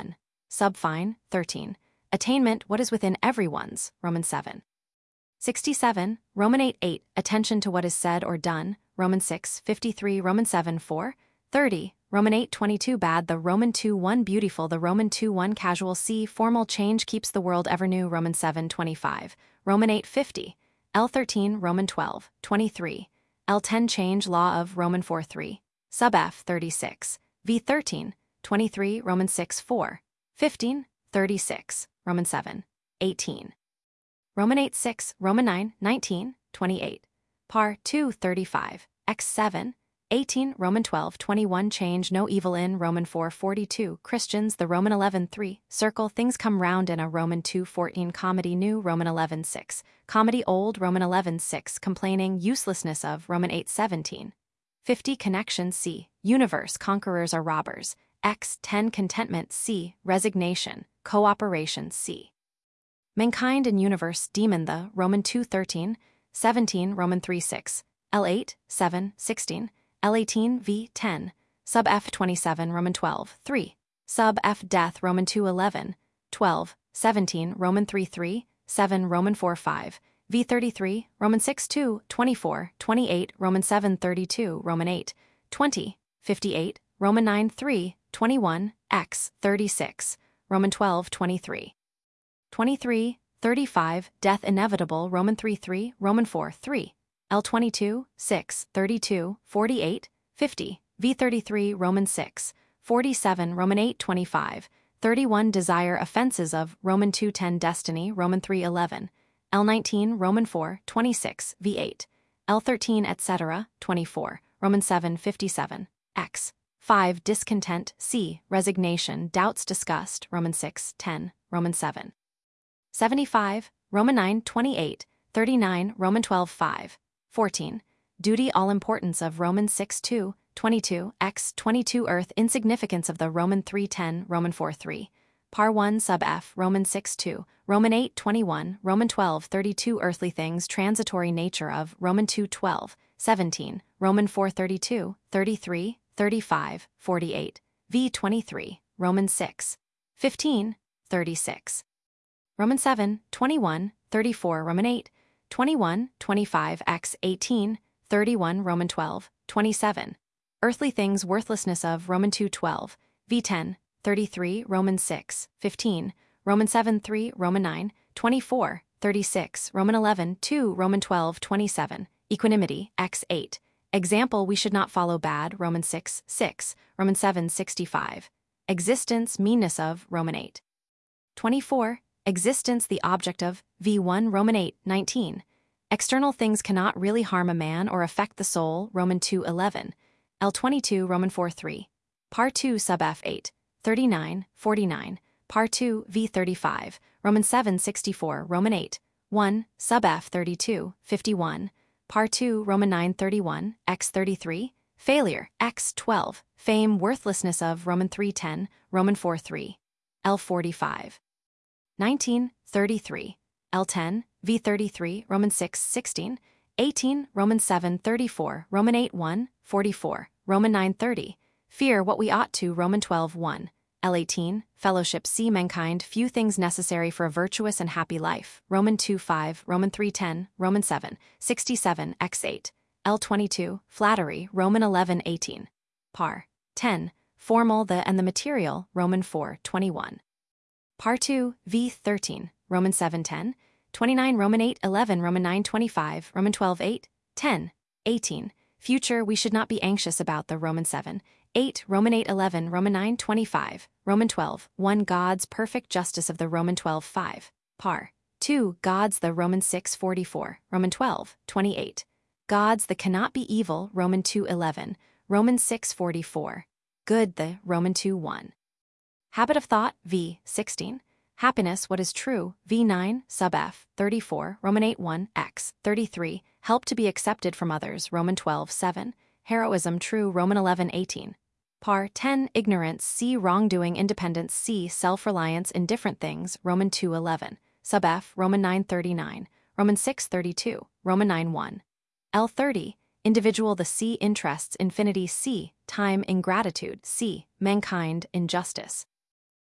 sub fine, thirteen. Attainment, what is within everyone's, Romans seven. sixty-seven, Roman eight, eight. Attention to what is said or done, Romans six, fifty-three, Romans seven, four. thirty, Roman eight, twenty-two. Bad, the Roman two, one. Beautiful, the Roman two, one. Casual, C. Formal, change keeps the world ever new, Romans seven, twenty-five. Roman eight, fifty. L thirteen, Roman twelve, twenty-three. L ten, change, law of, Roman four, three. Sub F, thirty-six. V thirteen, twenty-three, Roman six, four. fifteen, thirty-six, Roman seven, eighteen. Roman eight, six, Roman nine, nineteen, twenty-eight. Par two, thirty-five. X seven, eighteen, Roman twelve, twenty-one. Change, no evil in, Roman four, forty-two. Christians, the Roman eleven, three. Circle, things come round in a, Roman two, fourteen. Comedy, new, Roman eleven, six. Comedy, old, Roman eleven, six. Complaining, uselessness of, Roman eight, seventeen. fifty, connection, C. Universe, conquerors are robbers. X ten, contentment, C. Resignation, cooperation, C. Mankind and universe, demon, the, Roman two, thirteen. seventeen, Roman three, six. L eight, seven, sixteen. L eighteen, V ten. Sub F twenty-seven, Roman twelve, three. Sub F death, Roman two, eleven. twelve, seventeen, Roman three, three. seven, Roman four, five. V thirty-three, Roman six, two. twenty-four, twenty-eight, Roman seven, thirty-two. Roman eight, twenty. fifty-eight, Roman nine, three. twenty-one, X thirty-six. Roman twelve, twenty-three. twenty-three, thirty-five, death inevitable, Roman three, three. Roman four, three. L twenty-two, six, thirty-two, forty-eight, fifty. V thirty-three, Roman six, forty-seven, Roman eight, twenty-five. thirty-one, desire, offenses of, Roman two, ten. Destiny, Roman three, eleven. L nineteen, Roman four, twenty-six. V eight. L thirteen, et cetera, twenty-four. Roman seven, fifty-seven. X five, discontent, C. Resignation, doubts, disgust, Roman six, ten. Roman seven. seventy-five, Roman nine, twenty-eight. thirty-nine, Roman twelve, five. fourteen. Duty, all importance of, Roman six, two. twenty-two, X twenty-two. Earth, insignificance of the, Roman three, ten. Roman four, three. Par one, sub F, Roman six, two. Roman eight, twenty-one. Roman twelve, thirty-two. Earthly things, transitory nature of, Roman two, twelve. seventeen. Roman four, thirty-two. thirty-three, thirty-five, forty-eight. V twenty-three. Roman six, fifteen. thirty-six. Roman seven, twenty-one. thirty-four. Roman eight, twenty-one. twenty-five. X eighteen. thirty-one. Roman twelve, twenty-seven. Earthly things, worthlessness of, Roman two, twelve. V ten. thirty-three. Roman six, fifteen. Roman seven, three. Roman nine, twenty-four. thirty-six. Roman eleven, two. Roman twelve, twenty-seven. Equanimity, X eight. Example, we should not follow bad, Roman six, six. Roman seven, sixty-five. Existence, meanness of, Roman eight. twenty-four. Existence, the object of, V one. Roman eight, nineteen. External things cannot really harm a man or affect the soul, Roman two, eleven. L twenty-two, Roman four, three. Par two, sub F eight. thirty-nine, forty-nine. Par two, V thirty-five. Roman seven, sixty-four. Roman eight, one. Sub F thirty-two, fifty-one. Par two, Roman nine, thirty-one. X thirty-three. Failure, X twelve. Fame, worthlessness of, Roman three, ten. Roman four, three. L forty-five. nineteen, thirty-three. L ten. V thirty-three. Roman six, sixteen. eighteen. Roman seven, thirty-four. Roman eight, one. forty-four. Roman nine, thirty. Fear, what we ought to, Roman twelve, one. L eighteen. Fellowship, see mankind, few things necessary for a virtuous and happy life, Roman two, five. Roman three, ten. Roman seven, sixty-seven. X eight. L twenty-two. Flattery, Roman eleven, eighteen. Par. ten. Formal, the and the material, Roman four, twenty-one. Par two, V thirteen. Roman seven, ten. twenty-nine. Roman eight, eleven. Roman nine, twenty-five. Roman twelve, eight. ten. eighteen. Future, we should not be anxious about the, Roman seven, eight. Roman eight, eleven. Roman nine, twenty-five. Roman twelve, one. God's perfect justice of the, Roman twelve, five. Par. two. God's the, Roman six, forty-four. Roman twelve, twenty-eight. God's the cannot be evil, Roman two, eleven. Roman six, forty-four. Good the, Roman two, one. Habit of thought, V sixteen. Happiness, what is true, V nine. Sub F thirty-four. Roman eight, one. X thirty-three. Help to be accepted from others, Roman twelve, seven. Heroism, true, Roman eleven, eighteen. Par. ten. Ignorance, C. Wrongdoing, independence, C. Self-reliance, indifferent things, Roman two, eleven. Sub F, Roman nine, thirty-nine. Roman six, thirty-two. Roman nine, one. L thirty. Individual, the C. Interests, infinity, C. Time, ingratitude, C. Mankind, injustice.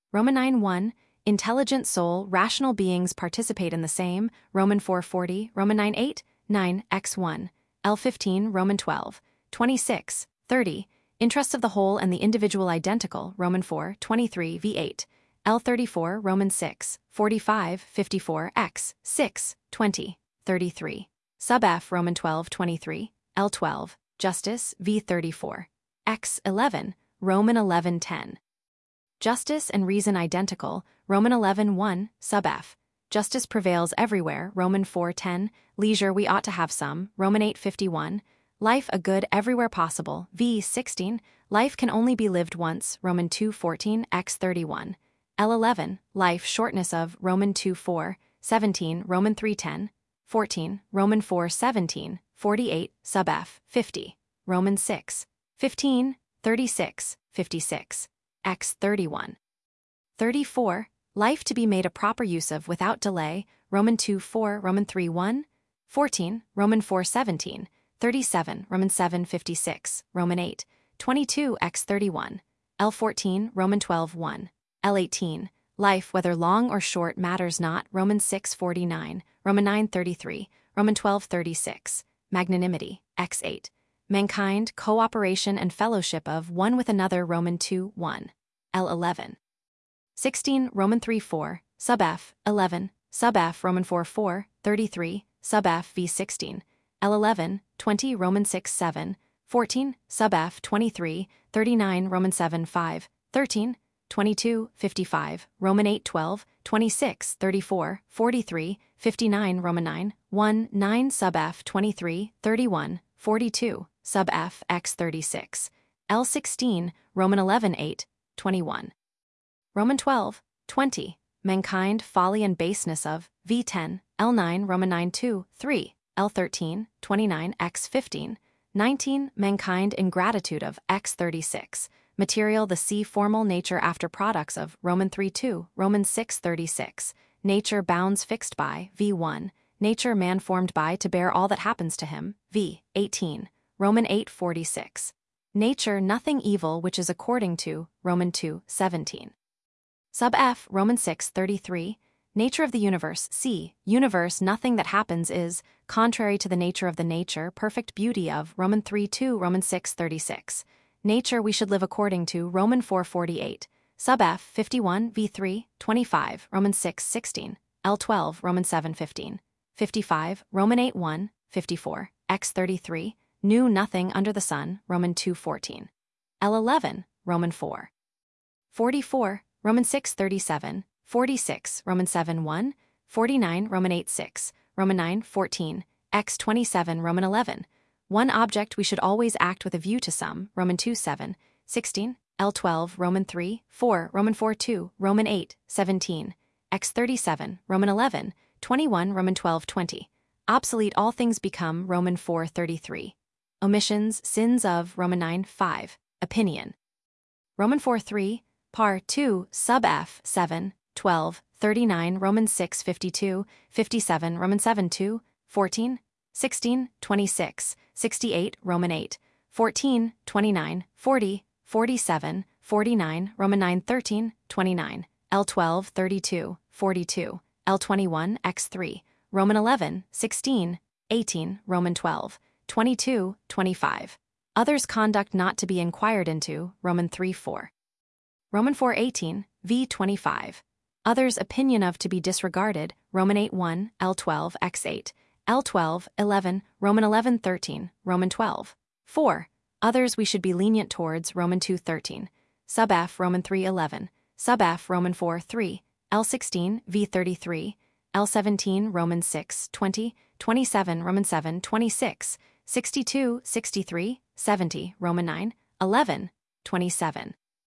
Roman nine one, intelligent soul, rational beings participate in the same, Roman four forty, Roman nine eight, nine, x one, L fifteen, Roman twelve, twenty-six, thirty, interests of the whole and the individual identical, Roman four, twenty-three, v eight, L thirty-four, Roman six, forty-five, fifty-four, x six, twenty, thirty-three. Sub F, Roman twelve, twenty-three, L twelve, justice, v thirty-four, x eleven, Roman eleven, ten. Justice and reason identical, Roman eleven, one, sub F. Justice prevails everywhere, Roman four, ten, leisure we ought to have some, Roman eight, fifty-one, life a good everywhere possible, v sixteen, life can only be lived once, Roman two, fourteen, x thirty-one. L eleven, life shortness of, Roman two, four, seventeen, Roman three, ten, fourteen, Roman four, seventeen, forty-eight, sub F, fifty, Roman six, fifteen, thirty-six, fifty-six, x thirty-one. thirty-four, life to be made a proper use of without delay, Roman two, four, Roman three, one, fourteen, Roman four, seventeen, thirty-seven, Roman seven, fifty-six, Roman eight, twenty-two, x thirty-one, L fourteen, Roman twelve, one, L eighteen, life whether long or short matters not, Roman six, forty-nine, Roman nine, thirty-three, Roman twelve, thirty-six, magnanimity, x eight, mankind, cooperation and fellowship of one with another, Roman two, one, L eleven. sixteen, Roman three, four, sub F, eleven, sub F, Roman four, four, thirty-three, sub F, v sixteen, L eleven, twenty, Roman six, seven, fourteen, sub F, twenty-three, thirty-nine, Roman seven, five, thirteen, twenty-two, fifty-five, Roman eight, twelve, twenty-six, thirty-four, forty-three, fifty-nine, Roman nine, one, nine, sub F, twenty-three, thirty-one, forty-two, sub F, x thirty-six, L sixteen, Roman eleven, eight, twenty-one. Roman twelve, twenty, mankind, folly and baseness of, v ten, L nine, Roman nine, two, three, L thirteen, twenty-nine, x fifteen, nineteen, mankind, ingratitude of, x thirty-six, material the C formal nature after products of, Roman three, two, Roman six, thirty-six, nature bounds fixed by, v one, nature man formed by to bear all that happens to him, v eighteen, Roman eight, forty-six, nature nothing evil which is according to, Roman two, seventeen. Sub F, Roman six, thirty-three, nature of the universe, c, universe nothing that happens is, contrary to the nature of the nature, perfect beauty of, Roman three, two, Roman six, thirty-six, nature we should live according to, Roman four, forty-eight, sub F, fifty-one, v three, twenty-five, Roman six, sixteen, L twelve, Roman seven, fifteen, fifty-five, Roman eight, one, fifty-four, x thirty-three, new nothing under the sun, Roman two, fourteen, L eleven, Roman four, forty-four, Roman six, thirty-seven, forty-six, Roman seven, one, forty-nine, Roman eight, six, Roman nine, fourteen, x twenty-seven, Roman eleven, one object we should always act with a view to some, Roman two, seven, sixteen, L twelve, Roman three, four, Roman four, two, Roman eight, seventeen, x thirty-seven, Roman eleven, twenty-one, Roman twelve, twenty, obsolete all things become, Roman four, thirty-three, omissions, sins of, Roman nine, five, opinion, Roman four, three, par two, sub F, seven, twelve, thirty-nine, Roman six, fifty-two, fifty-seven, Roman seven, two, fourteen, sixteen, twenty-six, sixty-eight, Roman eight, fourteen, twenty-nine, forty, forty-seven, forty-nine, Roman nine, thirteen, twenty-nine, L twelve, thirty-two, forty-two, L twenty-one, x three, Roman eleven, sixteen, eighteen, Roman twelve, twenty-two, twenty-five, others conduct not to be inquired into, Roman three, four. Roman four, eighteen, v twenty-five, others opinion of to be disregarded, Roman eight, one, L twelve, x eight, L twelve, eleven, Roman eleven, thirteen, Roman twelve, four, others we should be lenient towards, Roman two, thirteen, sub F, Roman three, eleven, sub F, Roman four, three, L sixteen, v thirty-three, L seventeen, Roman six, twenty, twenty-seven, Roman seven, twenty-six, sixty-two, sixty-three, seventy, Roman nine, eleven, twenty-seven.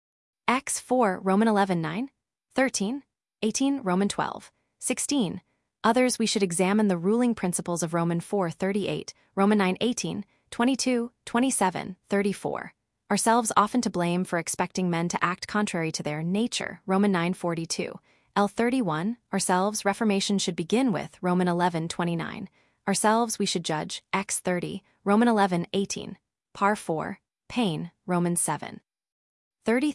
x four, Roman eleven, nine, thirteen, eighteen, Roman twelve, sixteen. Others we should examine the ruling principles of Roman four, thirty-eight, Roman nine, eighteen, twenty-two, twenty-seven, thirty-four. Ourselves often to blame for expecting men to act contrary to their nature, Roman nine, forty-two. L thirty-one, ourselves reformation should begin with, Roman eleven, twenty-nine. Ourselves we should judge, x thirty, Roman eleven, eighteen. Par four, pain, Roman seven, thirty-three,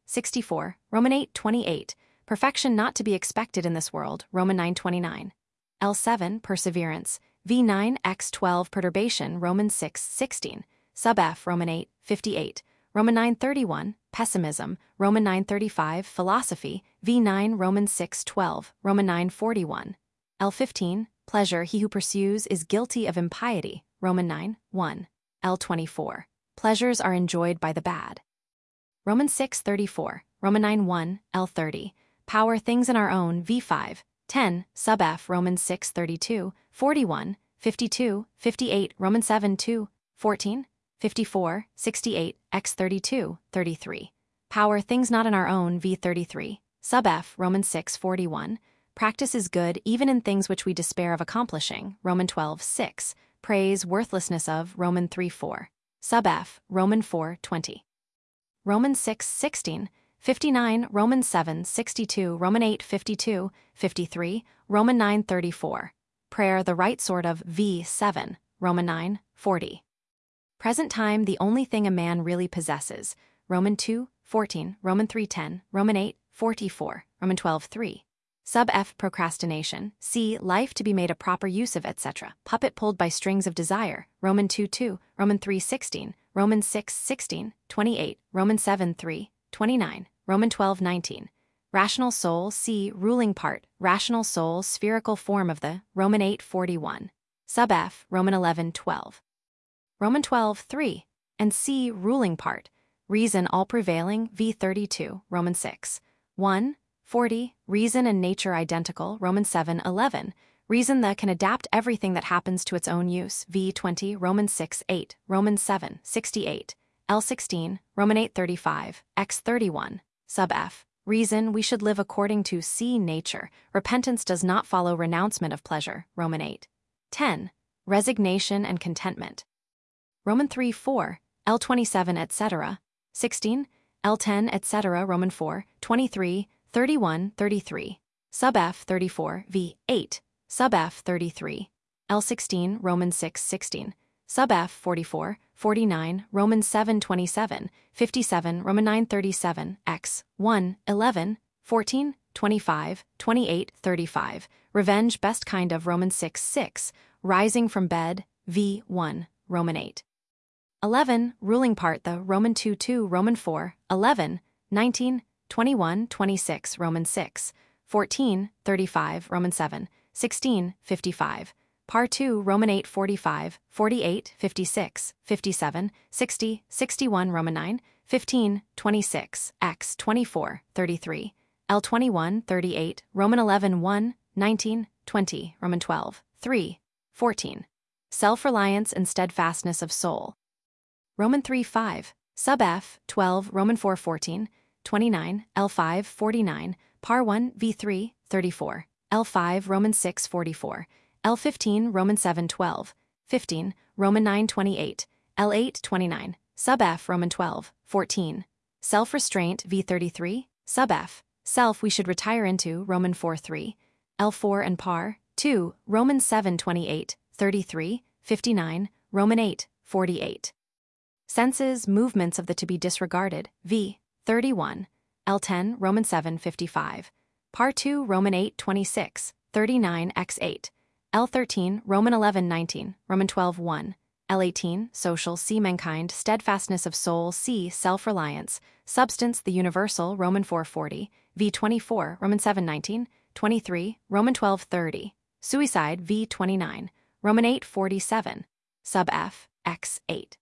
sixty-four, Roman eight twenty-eight, perfection not to be expected in this world, Roman nine twenty-nine. L seven, perseverance, V nine x twelve, perturbation, Roman six sixteen, sub F, Roman eight fifty-eight, Roman nine thirty-one, pessimism, Roman nine thirty-five, philosophy, V nine, Roman six twelve, Roman nine forty-one. L fifteen, pleasure, he who pursues is guilty of impiety, Roman nine one. L twenty-four, pleasures are enjoyed by the bad. Roman six thirty-four, Roman nine one. L thirty, power, things in our own, V five ten, sub F, Roman six thirty-two, forty-one, fifty-two, fifty-eight, Roman seven two, fourteen, fifty-four, sixty-eight, X thirty-two, thirty-three, power, things not in our own, V thirty-three, sub F, Roman six forty-one, practice is good even in things which we despair of accomplishing, Roman twelve six, praise, worthlessness of, Roman three four, sub F, Roman four twenty. Roman six sixteen, fifty-nine, Roman seven sixty-two, Roman eight fifty-two, fifty-three, Roman nine thirty-four, prayer, the right sort of, V seven, Roman nine forty. Present time, the only thing a man really possesses, Roman two fourteen, Roman three ten, Roman eight forty-four, Roman twelve three. Sub F, procrastination, C, life to be made a proper use of, et cetera. Puppet pulled by strings of desire, Roman two two, Roman three sixteen, Roman six sixteen, twenty-eight, Roman seven three, twenty-nine, Roman twelve nineteen. Rational soul, C, ruling part, rational soul, spherical form of the, Roman eight forty-one. Sub F, Roman eleven twelve. Roman twelve three, and C, ruling part, reason all prevailing, V thirty-two, Roman six one, forty, reason and nature identical, Roman seven eleven, reason that can adapt everything that happens to its own use, V twenty, Roman six eight, Roman seven sixty-eight, L sixteen, Roman eight thirty-five, X thirty-one, sub F, reason we should live according to C, nature, repentance does not follow renouncement of pleasure, Roman eight ten, resignation and contentment. Roman three four, L twenty-seven, et cetera, sixteen, L ten, et cetera, Roman four twenty-three, thirty-one thirty-three, sub F thirty-four, V eight, sub F thirty-three, L sixteen, Roman six sixteen, sub F forty-four, forty-nine, Roman seven twenty-seven, fifty-seven, Roman nine thirty-seven, X one eleven, fourteen, twenty-five, twenty-eight, thirty-five, revenge, best kind of, Roman six six, rising from bed, V one, Roman eight eleven, ruling part, the, Roman two two, Roman four eleven, nineteen, twenty-one, twenty-six, Roman six fourteen, thirty-five, Roman seven sixteen, fifty-five, par two, Roman eight forty-five, forty-eight, fifty-six, fifty-seven, sixty, sixty-one, Roman nine fifteen, twenty-six, X twenty-four, thirty-three, L twenty-one, thirty-eight, Roman eleven one, nineteen, twenty, Roman twelve three, fourteen. Self-reliance and steadfastness of soul. Roman three five, sub F, twelve, Roman four fourteen, twenty-nine, L five forty-nine, par one, V three, thirty-four, L five, Roman six forty-four, L fifteen, Roman seven twelve, fifteen, Roman nine twenty-eight, L eight twenty-nine, sub F, Roman twelve fourteen. Self-restraint, V thirty-three, sub F, self we should retire into, Roman four three, L four and par, two, Roman seven twenty-eight, thirty-three, fifty-nine, Roman eight forty-eight. Senses, movements of the to be disregarded, V thirty-one, L ten, Roman seven fifty-five, par two, Roman eight twenty-six, thirty-nine, X eight, L thirteen, Roman eleven nineteen, Roman twelve one, L eighteen, social, C, mankind, steadfastness of soul, C, self-reliance, substance, the universal, Roman four forty, V twenty-four, Roman seven nineteen, twenty-three, Roman twelve thirty, suicide, V twenty-nine, Roman eight forty-seven, sub F, X eight.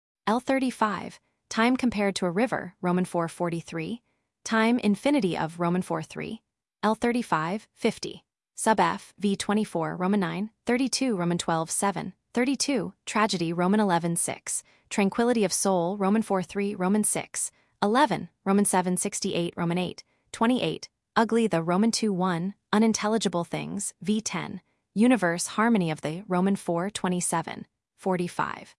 L thirty-five, time compared to a river, Roman four forty-three, time infinity of, Roman four three, L thirty-five, fifty, sub F, V twenty-four, Roman nine, thirty-two, Roman twelve seven, thirty-two, tragedy, Roman eleven six, tranquility of soul, Roman four three, Roman six, eleven, Roman seven sixty-eight, Roman eight, twenty-eight, ugly, the, Roman two one, unintelligible things, V ten, universe, harmony of the, Roman four twenty-seven, forty-five.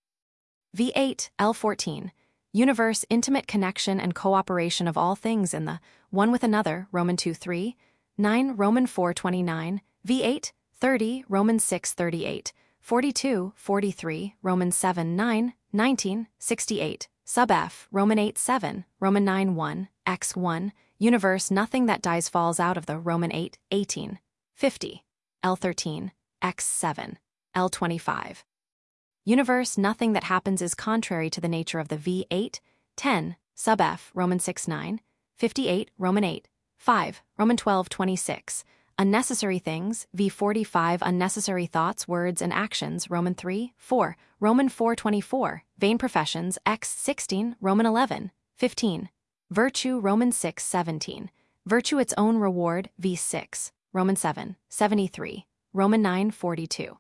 V eight, L fourteen, universe, intimate connection and cooperation of all things in the, one with another, Roman two three, nine, Roman four twenty-nine, V eight, thirty, Roman six thirty-eight, forty-two, forty-three, Roman seven nine, nineteen, sixty-eight, sub f, Roman eight seven, Roman nine one, x one, universe nothing that dies falls out of the Roman eight eighteen, fifty, L thirteen, x seven, L twenty-five. Universe nothing that happens is contrary to the nature of the V eight, ten, sub f, Roman six nine, fifty-eight, Roman eight, five, Roman twelve twenty-six, unnecessary things, V forty-five, unnecessary thoughts, words, and actions, Roman three, four, Roman four twenty-four, vain professions, X sixteen, Roman eleven, fifteen, virtue, Roman six seventeen, virtue its own reward, V six, Roman seven, seventy-three, Roman nine forty-two.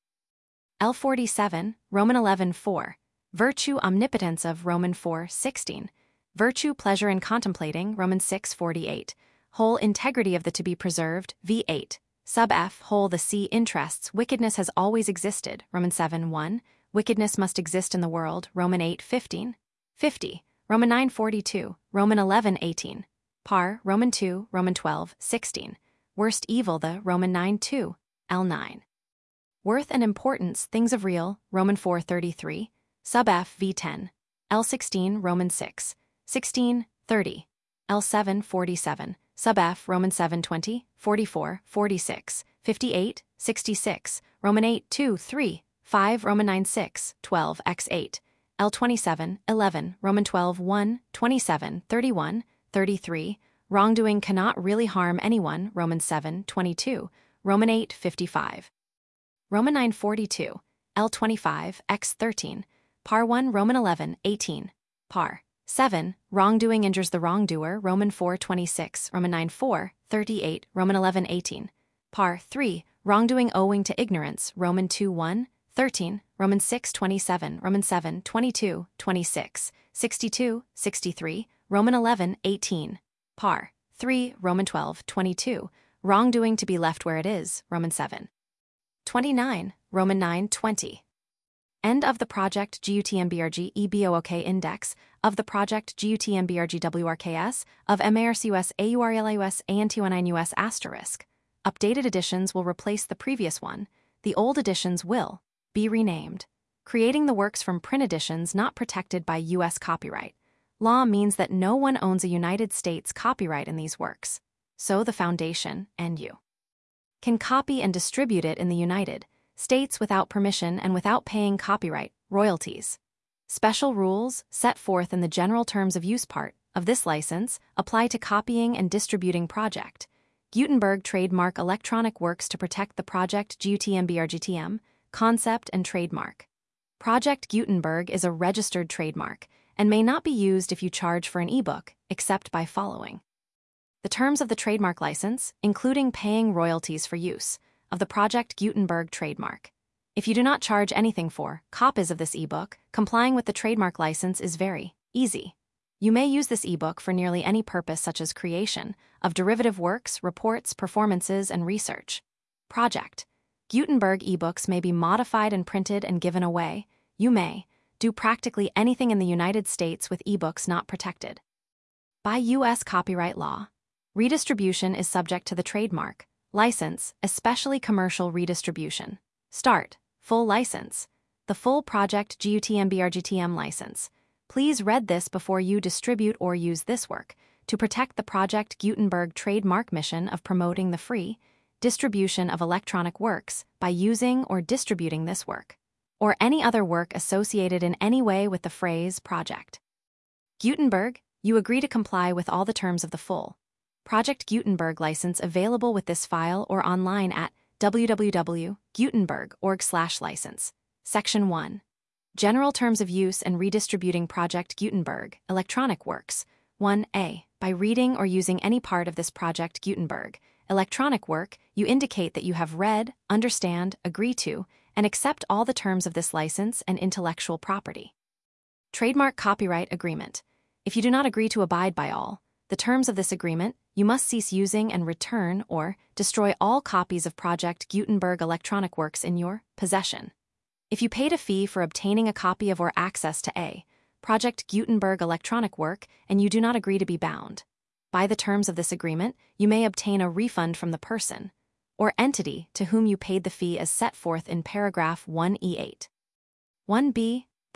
L forty-seven, Roman eleven four, virtue omnipotence of Roman four sixteen, virtue pleasure in contemplating, Roman six forty-eight, whole integrity of the to be preserved, V eight, sub f, whole the C interests, wickedness has always existed, Roman seven one, wickedness must exist in the world, Roman eight fifteen, fifty, Roman nine forty-two, Roman eleven eighteen, par, Roman two, Roman twelve sixteen, worst evil the, Roman nine two, L nine. Worth and importance, things of real, Roman four thirty-three, sub f, V ten, L sixteen, Roman six, sixteen, thirty, L seven forty-seven, sub f, Roman seven twenty, forty-four, forty-six, fifty-eight, sixty-six, Roman eight two, three, five, Roman nine six, twelve, x eight, L twenty-seven, eleven, Roman twelve one, twenty-seven, thirty-one, thirty-three, wrongdoing cannot really harm anyone, Roman seven twenty-two, Roman eight fifty-five. Roman nine forty-two, L twenty-five, x thirteen, par one, Roman eleven eighteen, par. seven, wrongdoing injures the wrongdoer, Roman four twenty-six, Roman nine four, thirty-eight, Roman eleven eighteen, par. three, wrongdoing owing to ignorance, Roman two one, thirteen, Roman six twenty-seven, Roman seven twenty-two, twenty-six, sixty-two, sixty-three, Roman eleven eighteen, par. three, Roman twelve twenty-two, wrongdoing to be left where it is, Roman seven twenty-nine, Roman nine twenty. End of the project G U T M B R G E B O O K index of the project G U T M B R G W R K S of M A R C U S A U R L I U S A N T one nine U S asterisk. Updated editions will replace the previous one. The old editions will be renamed. Creating the works from print editions not protected by U S copyright law means that no one owns a United States copyright in these works. So the Foundation and you can copy and distribute it in the United States without permission and without paying copyright royalties. Special rules, set forth in the general terms of use part of this license, apply to copying and distributing Project Gutenberg trademark electronic works to protect the Project G U T M B R G T M concept and trademark. Project Gutenberg is a registered trademark and may not be used if you charge for an ebook, except by following the terms of the trademark license, including paying royalties for use of the Project Gutenberg trademark. If you do not charge anything for copies of this ebook, complying with the trademark license is very easy. You may use this ebook for nearly any purpose such as creation of derivative works, reports, performances, and research. Project Gutenberg ebooks may be modified and printed and given away. You may do practically anything in the United States with ebooks not protected by U S copyright law. Redistribution is subject to the trademark license, especially commercial redistribution. Start, full license. The full Project G U T M B R G T M license. Please read this before you distribute or use this work to protect the Project Gutenberg trademark mission of promoting the free distribution of electronic works by using or distributing this work, or any other work associated in any way with the phrase Project Gutenberg. You agree to comply with all the terms of the full Project Gutenberg license available with this file or online at w w w dot gutenberg dot org slash license. Section one. General Terms of Use and Redistributing Project Gutenberg Electronic Works. one A. By reading or using any part of this Project Gutenberg electronic work, you indicate that you have read, understand, agree to, and accept all the terms of this license and intellectual property. Trademark Copyright Agreement. If you do not agree to abide by all the terms of this agreement, you must cease using and return or destroy all copies of Project Gutenberg electronic works in your possession. If you paid a fee for obtaining a copy of or access to a Project Gutenberg electronic work and you do not agree to be bound by the terms of this agreement, you may obtain a refund from the person or entity to whom you paid the fee as set forth in paragraph one E eight. one B.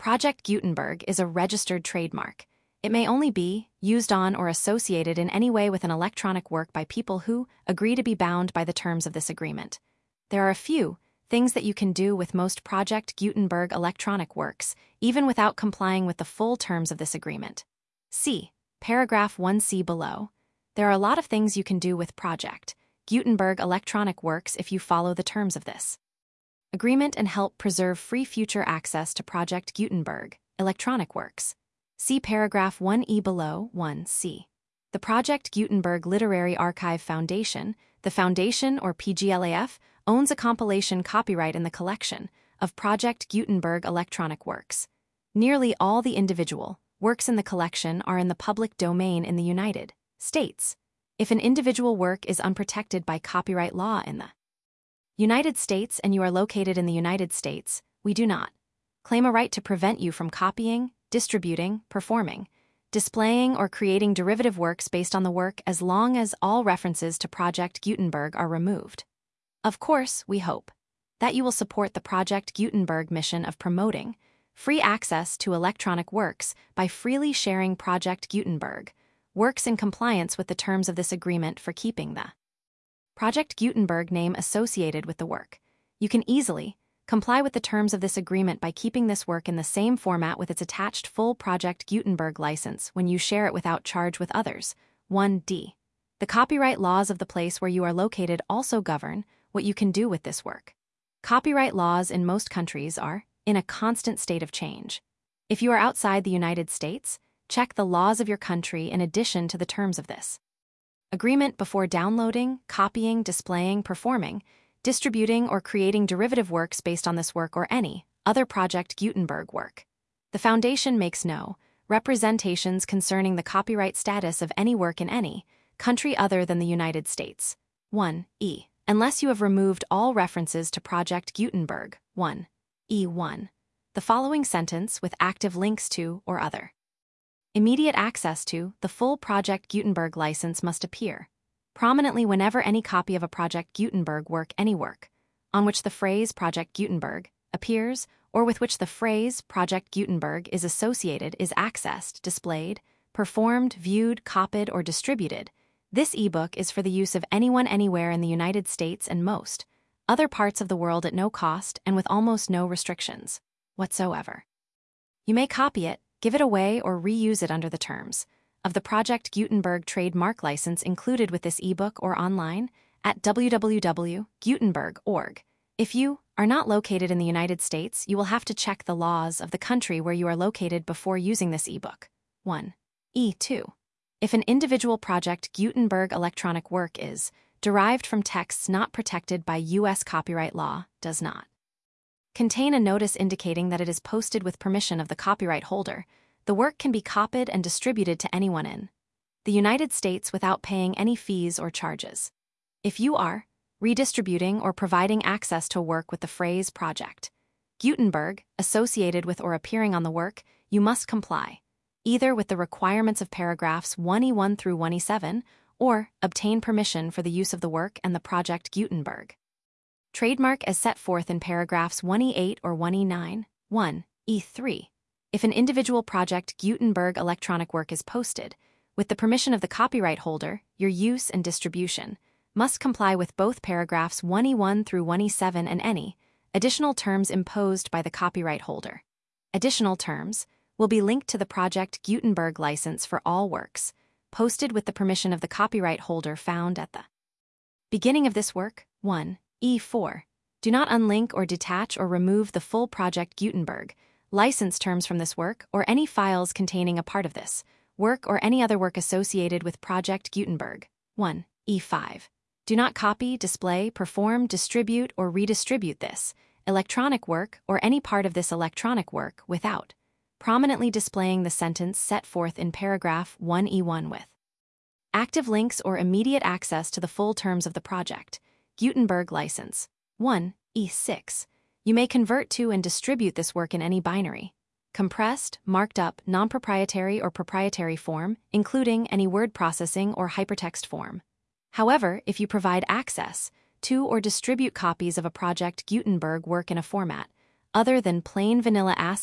Project Gutenberg is a registered trademark. It may only be used on or associated in any way with an electronic work by people who agree to be bound by the terms of this agreement. There are a few things that you can do with most Project Gutenberg electronic works, even without complying with the full terms of this agreement. See paragraph one C below. There are a lot of things you can do with Project Gutenberg electronic works if you follow the terms of this agreement and help preserve free future access to Project Gutenberg electronic works. See paragraph one E below one C. The Project Gutenberg Literary Archive Foundation, the Foundation or P G L A F, owns a compilation copyright in the collection of Project Gutenberg electronic works. Nearly all the individual works in the collection are in the public domain in the United States. If an individual work is unprotected by copyright law in the United States and you are located in the United States, we do not claim a right to prevent you from copying, distributing, performing, displaying, or creating derivative works based on the work as long as all references to Project Gutenberg are removed. Of course, we hope that you will support the Project Gutenberg mission of promoting free access to electronic works by freely sharing Project Gutenberg works in compliance with the terms of this agreement for keeping the Project Gutenberg name associated with the work. You can easily comply with the terms of this agreement by keeping this work in the same format with its attached full Project Gutenberg license when you share it without charge with others. one D. The copyright laws of the place where you are located also govern what you can do with this work. Copyright laws in most countries are in a constant state of change. If you are outside the United States, check the laws of your country in addition to the terms of this agreement before downloading, copying, displaying, performing, distributing, or creating derivative works based on this work or any other Project Gutenberg work. The Foundation makes no representations concerning the copyright status of any work in any country other than the United States. one E. Unless you have removed all references to Project Gutenberg. one E one. The following sentence with active links to or other immediate access to the full Project Gutenberg license must appear prominently whenever any copy of a Project Gutenberg work, any work, on which the phrase Project Gutenberg appears or with which the phrase Project Gutenberg is associated is accessed, displayed, performed, viewed, copied, or distributed. This ebook is for the use of anyone anywhere in the United States and most other parts of the world at no cost and with almost no restrictions whatsoever. You may copy it, give it away, or reuse it under the terms of the Project Gutenberg trademark license included with this ebook or online at w w w dot gutenberg dot org. If you are not located in the United States, you will have to check the laws of the country where you are located before using this ebook. one E two. If an individual Project Gutenberg electronic work is derived from texts not protected by U S copyright law, does not contain a notice indicating that it is posted with permission of the copyright holder, the work can be copied and distributed to anyone in the United States without paying any fees or charges. If you are redistributing or providing access to a work with the phrase Project Gutenberg associated with or appearing on the work, you must comply either with the requirements of paragraphs one E one through one E seven or obtain permission for the use of the work and the Project Gutenberg trademark as set forth in paragraphs one E eight or one E nine. one E three. If an individual Project Gutenberg electronic work is posted, with the permission of the copyright holder, your use and distribution must comply with both paragraphs one E one through one E seven and any additional terms imposed by the copyright holder. Additional terms will be linked to the Project Gutenberg license for all works, posted with the permission of the copyright holder found at the beginning of this work. one E four. Do not unlink or detach or remove the full Project Gutenberg license terms from this work or any files containing a part of this work or any other work associated with Project Gutenberg. one E five. Do not copy, display, perform, distribute, or redistribute this electronic work or any part of this electronic work without prominently displaying the sentence set forth in paragraph one E one with active links or immediate access to the full terms of the Project Gutenberg license. one E six. You may convert to and distribute this work in any binary, compressed, marked up, non-proprietary or proprietary form, including any word processing or hypertext form. However, if you provide access to or distribute copies of a Project Gutenberg work in a format other than plain vanilla ASCII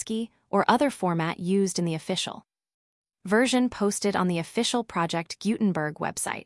or other format used in the official version posted on the official Project Gutenberg website,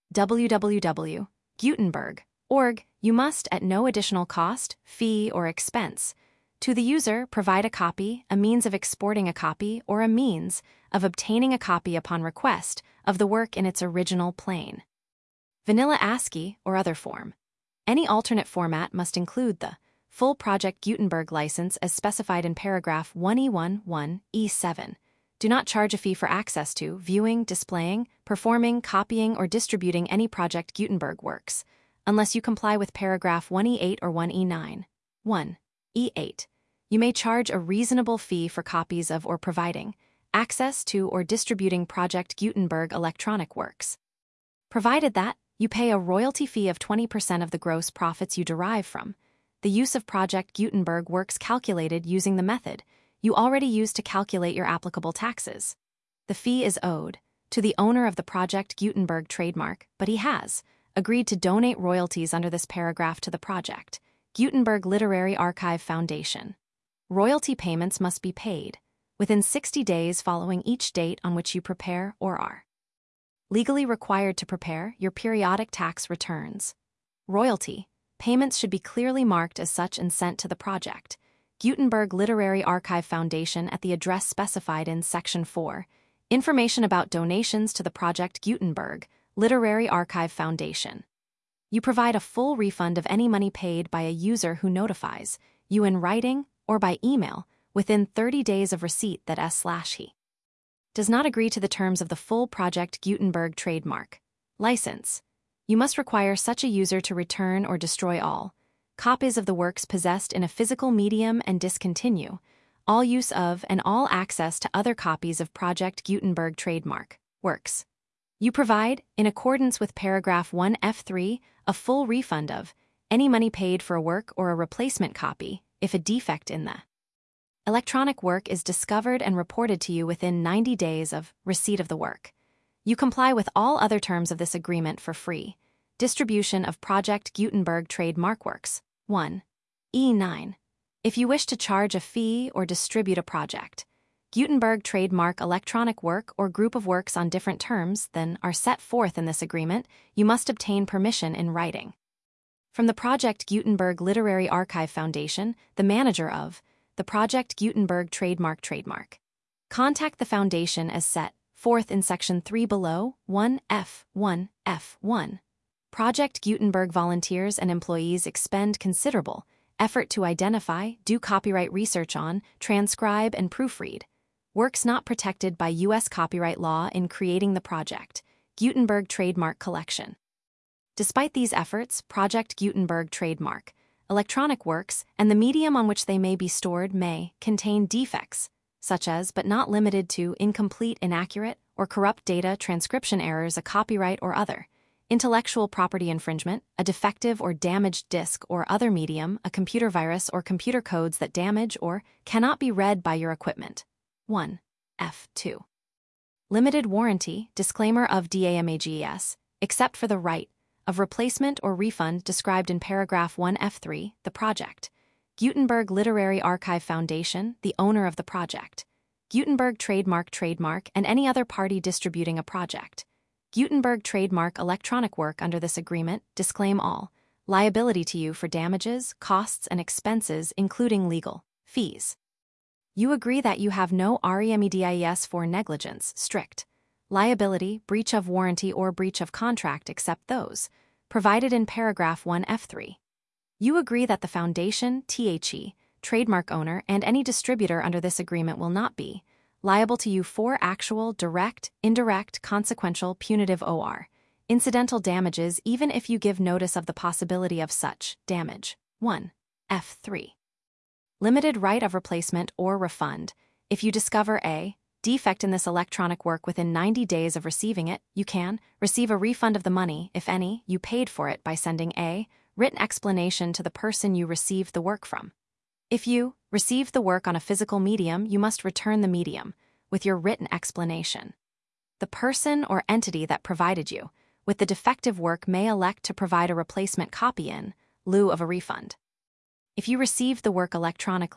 w w w dot gutenberg dot org. You must, at no additional cost, fee, or expense, to the user, provide a copy, a means of exporting a copy, or a means of obtaining a copy upon request of the work in its original plain vanilla ASCII or other form. Any alternate format must include the full Project Gutenberg license as specified in paragraph one E one one E seven. Do not charge a fee for access to, viewing, displaying, performing, copying, or distributing any Project Gutenberg works, unless you comply with paragraph one E eight or one E nine. one E eight. You may charge a reasonable fee for copies of or providing access to or distributing Project Gutenberg electronic works, provided that you pay a royalty fee of twenty percent of the gross profits you derive from the use of Project Gutenberg works calculated using the method you already use to calculate your applicable taxes. The fee is owed to the owner of the Project Gutenberg trademark, but he has agreed to donate royalties under this paragraph to the Project Gutenberg Literary Archive Foundation. Royalty payments must be paid within sixty days following each date on which you prepare or are legally required to prepare your periodic tax returns. Royalty payments should be clearly marked as such and sent to the Project Gutenberg Literary Archive Foundation at the address specified in Section four. Information about donations to the Project Gutenberg Literary Archive Foundation. You provide a full refund of any money paid by a user who notifies you in writing or by email within thirty days of receipt that S slash he does not agree to the terms of the full Project Gutenberg trademark license. You must require such a user to return or destroy all copies of the works possessed in a physical medium and discontinue all use of and all access to other copies of Project Gutenberg trademark works. You provide, in accordance with paragraph one F three, a full refund of any money paid for a work or a replacement copy if a defect in the electronic work is discovered and reported to you within ninety days of receipt of the work. You comply with all other terms of this agreement for free distribution of Project Gutenberg trademark works. one E nine. If you wish to charge a fee or distribute a Project Gutenberg trademark electronic work or group of works on different terms than are set forth in this agreement, you must obtain permission in writing from the Project Gutenberg Literary Archive Foundation, the manager of the Project Gutenberg trademark trademark. Contact the foundation as set forth in Section three below, one F one F one. Project Gutenberg volunteers and employees expend considerable effort to identify, do copyright research on, transcribe, and proofread works not protected by U S copyright law in creating the Project Gutenberg trademark collection. Despite these efforts, Project Gutenberg trademark electronic works and the medium on which they may be stored may contain defects, such as but not limited to incomplete, inaccurate, or corrupt data, transcription errors, a copyright or other intellectual property infringement, a defective or damaged disk or other medium, a computer virus, or computer codes that damage or cannot be read by your equipment. one F two. Limited warranty, disclaimer of DAMAGES, except for the right of replacement or refund described in paragraph one F three, the Project Gutenberg Literary Archive Foundation, the owner of the Project Gutenberg trademark trademark, and any other party distributing a Project Gutenberg trademark electronic work under this agreement disclaim all liability to you for damages, costs, and expenses, including legal fees. You agree that you have no remedies for negligence, strict liability, breach of warranty, or breach of contract except those provided in paragraph one F three. You agree that the foundation, the trademark owner, and any distributor under this agreement will not be liable to you for actual, direct, indirect, consequential, punitive or incidental damages even if you give notice of the possibility of such damage. one F three. Limited right of replacement or refund. If you discover a defect in this electronic work within ninety days of receiving it, you can receive a refund of the money, if any, you paid for it by sending a written explanation to the person you received the work from. If you received the work on a physical medium, you must return the medium with your written explanation. The person or entity that provided you with the defective work may elect to provide a replacement copy in lieu of a refund. If you received the work electronically,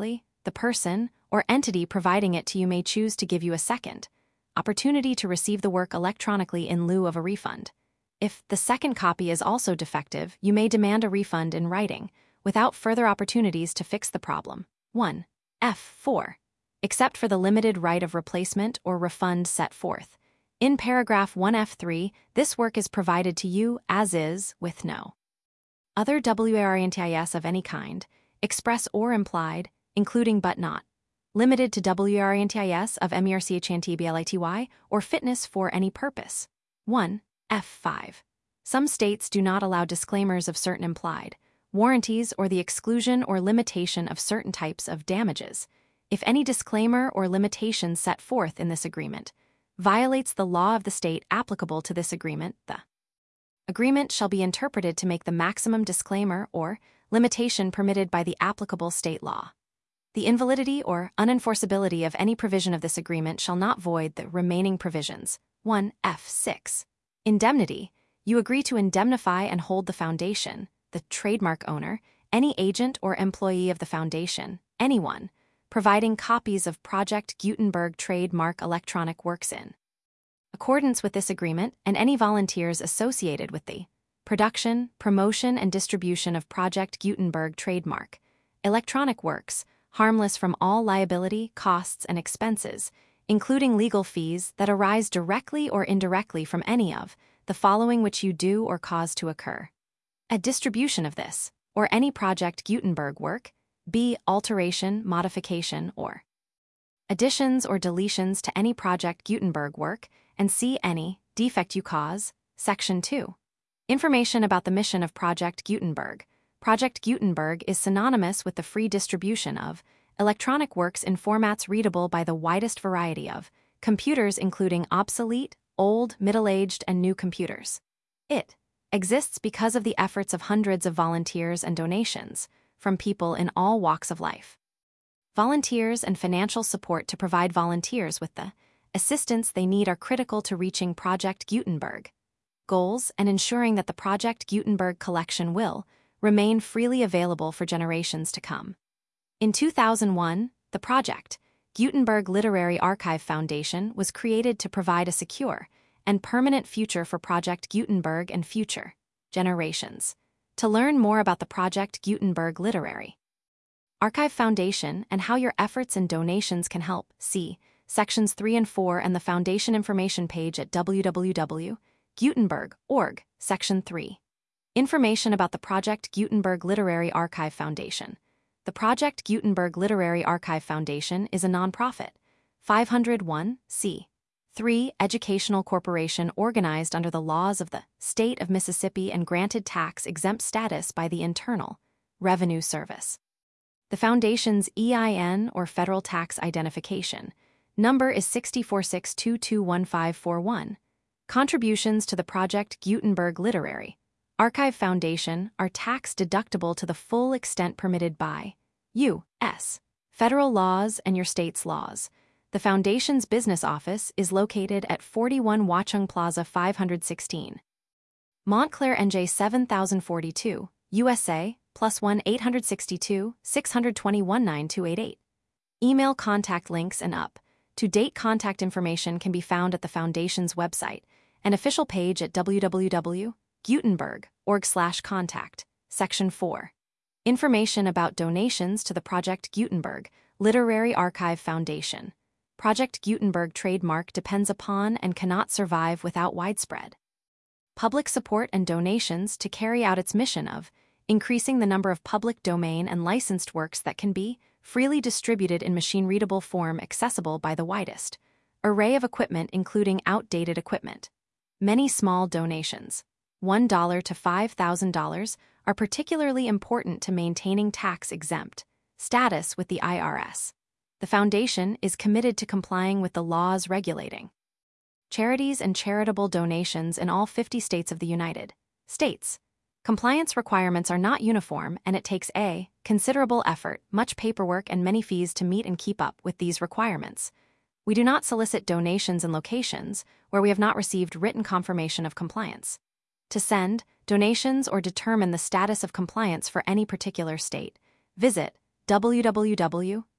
The person or entity providing it to you may choose to give you a second opportunity to receive the work electronically in lieu of a refund. If the second copy is also defective, you may demand a refund in writing, without further opportunities to fix the problem. one F four. Except for the limited right of replacement or refund set forth in paragraph one F three, this work is provided to you as is, with no other warranties of any kind, express or implied, including but not limited to warranties of merchantability or fitness for any purpose. one F five. Some states do not allow disclaimers of certain implied warranties or the exclusion or limitation of certain types of damages. If any disclaimer or limitation set forth in this agreement violates the law of the state applicable to this agreement, the agreement shall be interpreted to make the maximum disclaimer or limitation permitted by the applicable state law. The invalidity or unenforceability of any provision of this agreement shall not void the remaining provisions. one F six. Indemnity. You agree to indemnify and hold the foundation, the trademark owner, any agent or employee of the foundation, anyone, providing copies of Project Gutenberg trademark electronic works in accordance with this agreement, and any volunteers associated with the production, promotion, and distribution of Project Gutenberg trademark electronic works, harmless from all liability, costs, and expenses, including legal fees that arise directly or indirectly from any of the following which you do or cause to occur: a distribution of this, or any Project Gutenberg work, b. alteration, modification, or additions or deletions to any Project Gutenberg work, and c. any defect you cause. Section two. Information about the mission of Project Gutenberg. Project Gutenberg is synonymous with the free distribution of electronic works in formats readable by the widest variety of computers, including obsolete, old, middle-aged, and new computers. It exists because of the efforts of hundreds of volunteers and donations from people in all walks of life. Volunteers and financial support to provide volunteers with the assistance they need are critical to reaching Project Gutenberg goals and ensuring that the Project Gutenberg collection will remain freely available for generations to come. In two thousand one, the Project Gutenberg Literary Archive Foundation was created to provide a secure and permanent future for Project Gutenberg and future generations. To learn more about the Project Gutenberg Literary Archive Foundation and how your efforts and donations can help, see sections three and four and the Foundation information page at w w w dot gutenberg dot org, section three. Information about the Project Gutenberg Literary Archive Foundation. The Project Gutenberg Literary Archive Foundation is a nonprofit, five oh one c three educational corporation organized under the laws of the state of Mississippi and granted tax-exempt status by the Internal Revenue Service. The Foundation's E I N, or Federal Tax Identification number, is six four six two two one five four one. Contributions to the Project Gutenberg Literary Archive Foundation are tax-deductible to the full extent permitted by U S federal laws and your state's laws. The Foundation's business office is located at forty-one Watchung Plaza five sixteen, Montclair, N J seven thousand forty-two, U S A, plus one eight six two, six two one, nine two eight eight. Email contact links and up-to-date contact information can be found at the Foundation's website and official page at w w w dot gutenberg dot org slash contact, section four. Information about donations to the Project Gutenberg Literary Archive Foundation. Project Gutenberg trademark depends upon and cannot survive without widespread public support and donations to carry out its mission of increasing the number of public domain and licensed works that can be freely distributed in machine-readable form accessible by the widest array of equipment, including outdated equipment. Many small donations, one dollar to five thousand dollars, are particularly important to maintaining tax-exempt status with the I R S. The Foundation is committed to complying with the laws regulating charities and charitable donations in all fifty states of the United States. Compliance requirements are not uniform, and it takes a considerable effort, much paperwork, and many fees to meet and keep up with these requirements. We do not solicit donations in locations where we have not received written confirmation of compliance. To send donations or determine the status of compliance for any particular state, visit w w w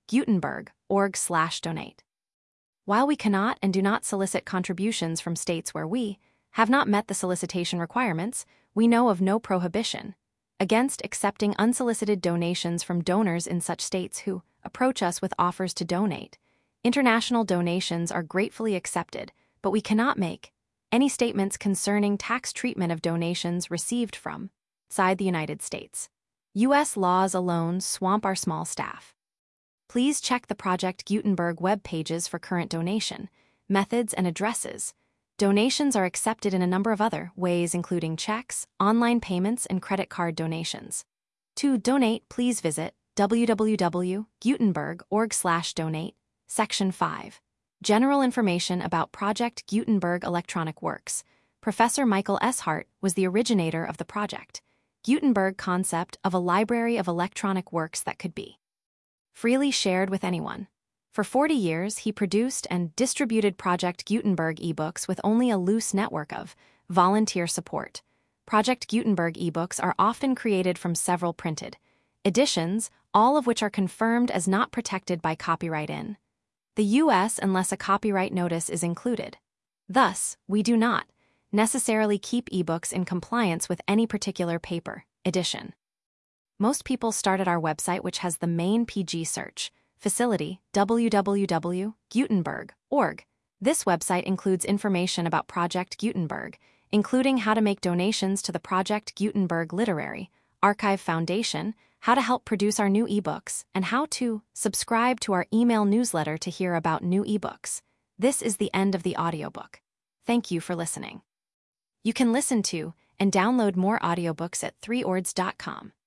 Gutenberg dot org slash donate. While we cannot and do not solicit contributions from states where we have not met the solicitation requirements, we know of no prohibition against accepting unsolicited donations from donors in such states who approach us with offers to donate. International donations are gratefully accepted, but we cannot make any statements concerning tax treatment of donations received from outside the United States. U S laws alone swamp our small staff. Please check the Project Gutenberg web pages for current donation methods and addresses. Donations are accepted in a number of other ways, including checks, online payments, and credit card donations. To donate, please visit w w w dot gutenberg dot org slash donate, Section five. General information about Project Gutenberg Electronic Works. Professor Michael S. Hart was the originator of the Project Gutenberg concept of a library of electronic works that could be freely shared with anyone. For forty years, he produced and distributed Project Gutenberg ebooks with only a loose network of volunteer support. Project Gutenberg ebooks are often created from several printed editions, all of which are confirmed as not protected by copyright in the U S unless a copyright notice is included. Thus, we do not necessarily keep ebooks in compliance with any particular paper edition. Most people start at our website, which has the main P G search facility, w w w dot gutenberg dot org. This website includes information about Project Gutenberg, including how to make donations to the Project Gutenberg Literary Archive Foundation, how to help produce our new ebooks, and how to subscribe to our email newsletter to hear about new ebooks. This is the end of the audiobook. Thank you for listening. You can listen to and download more audiobooks at three ords dot com.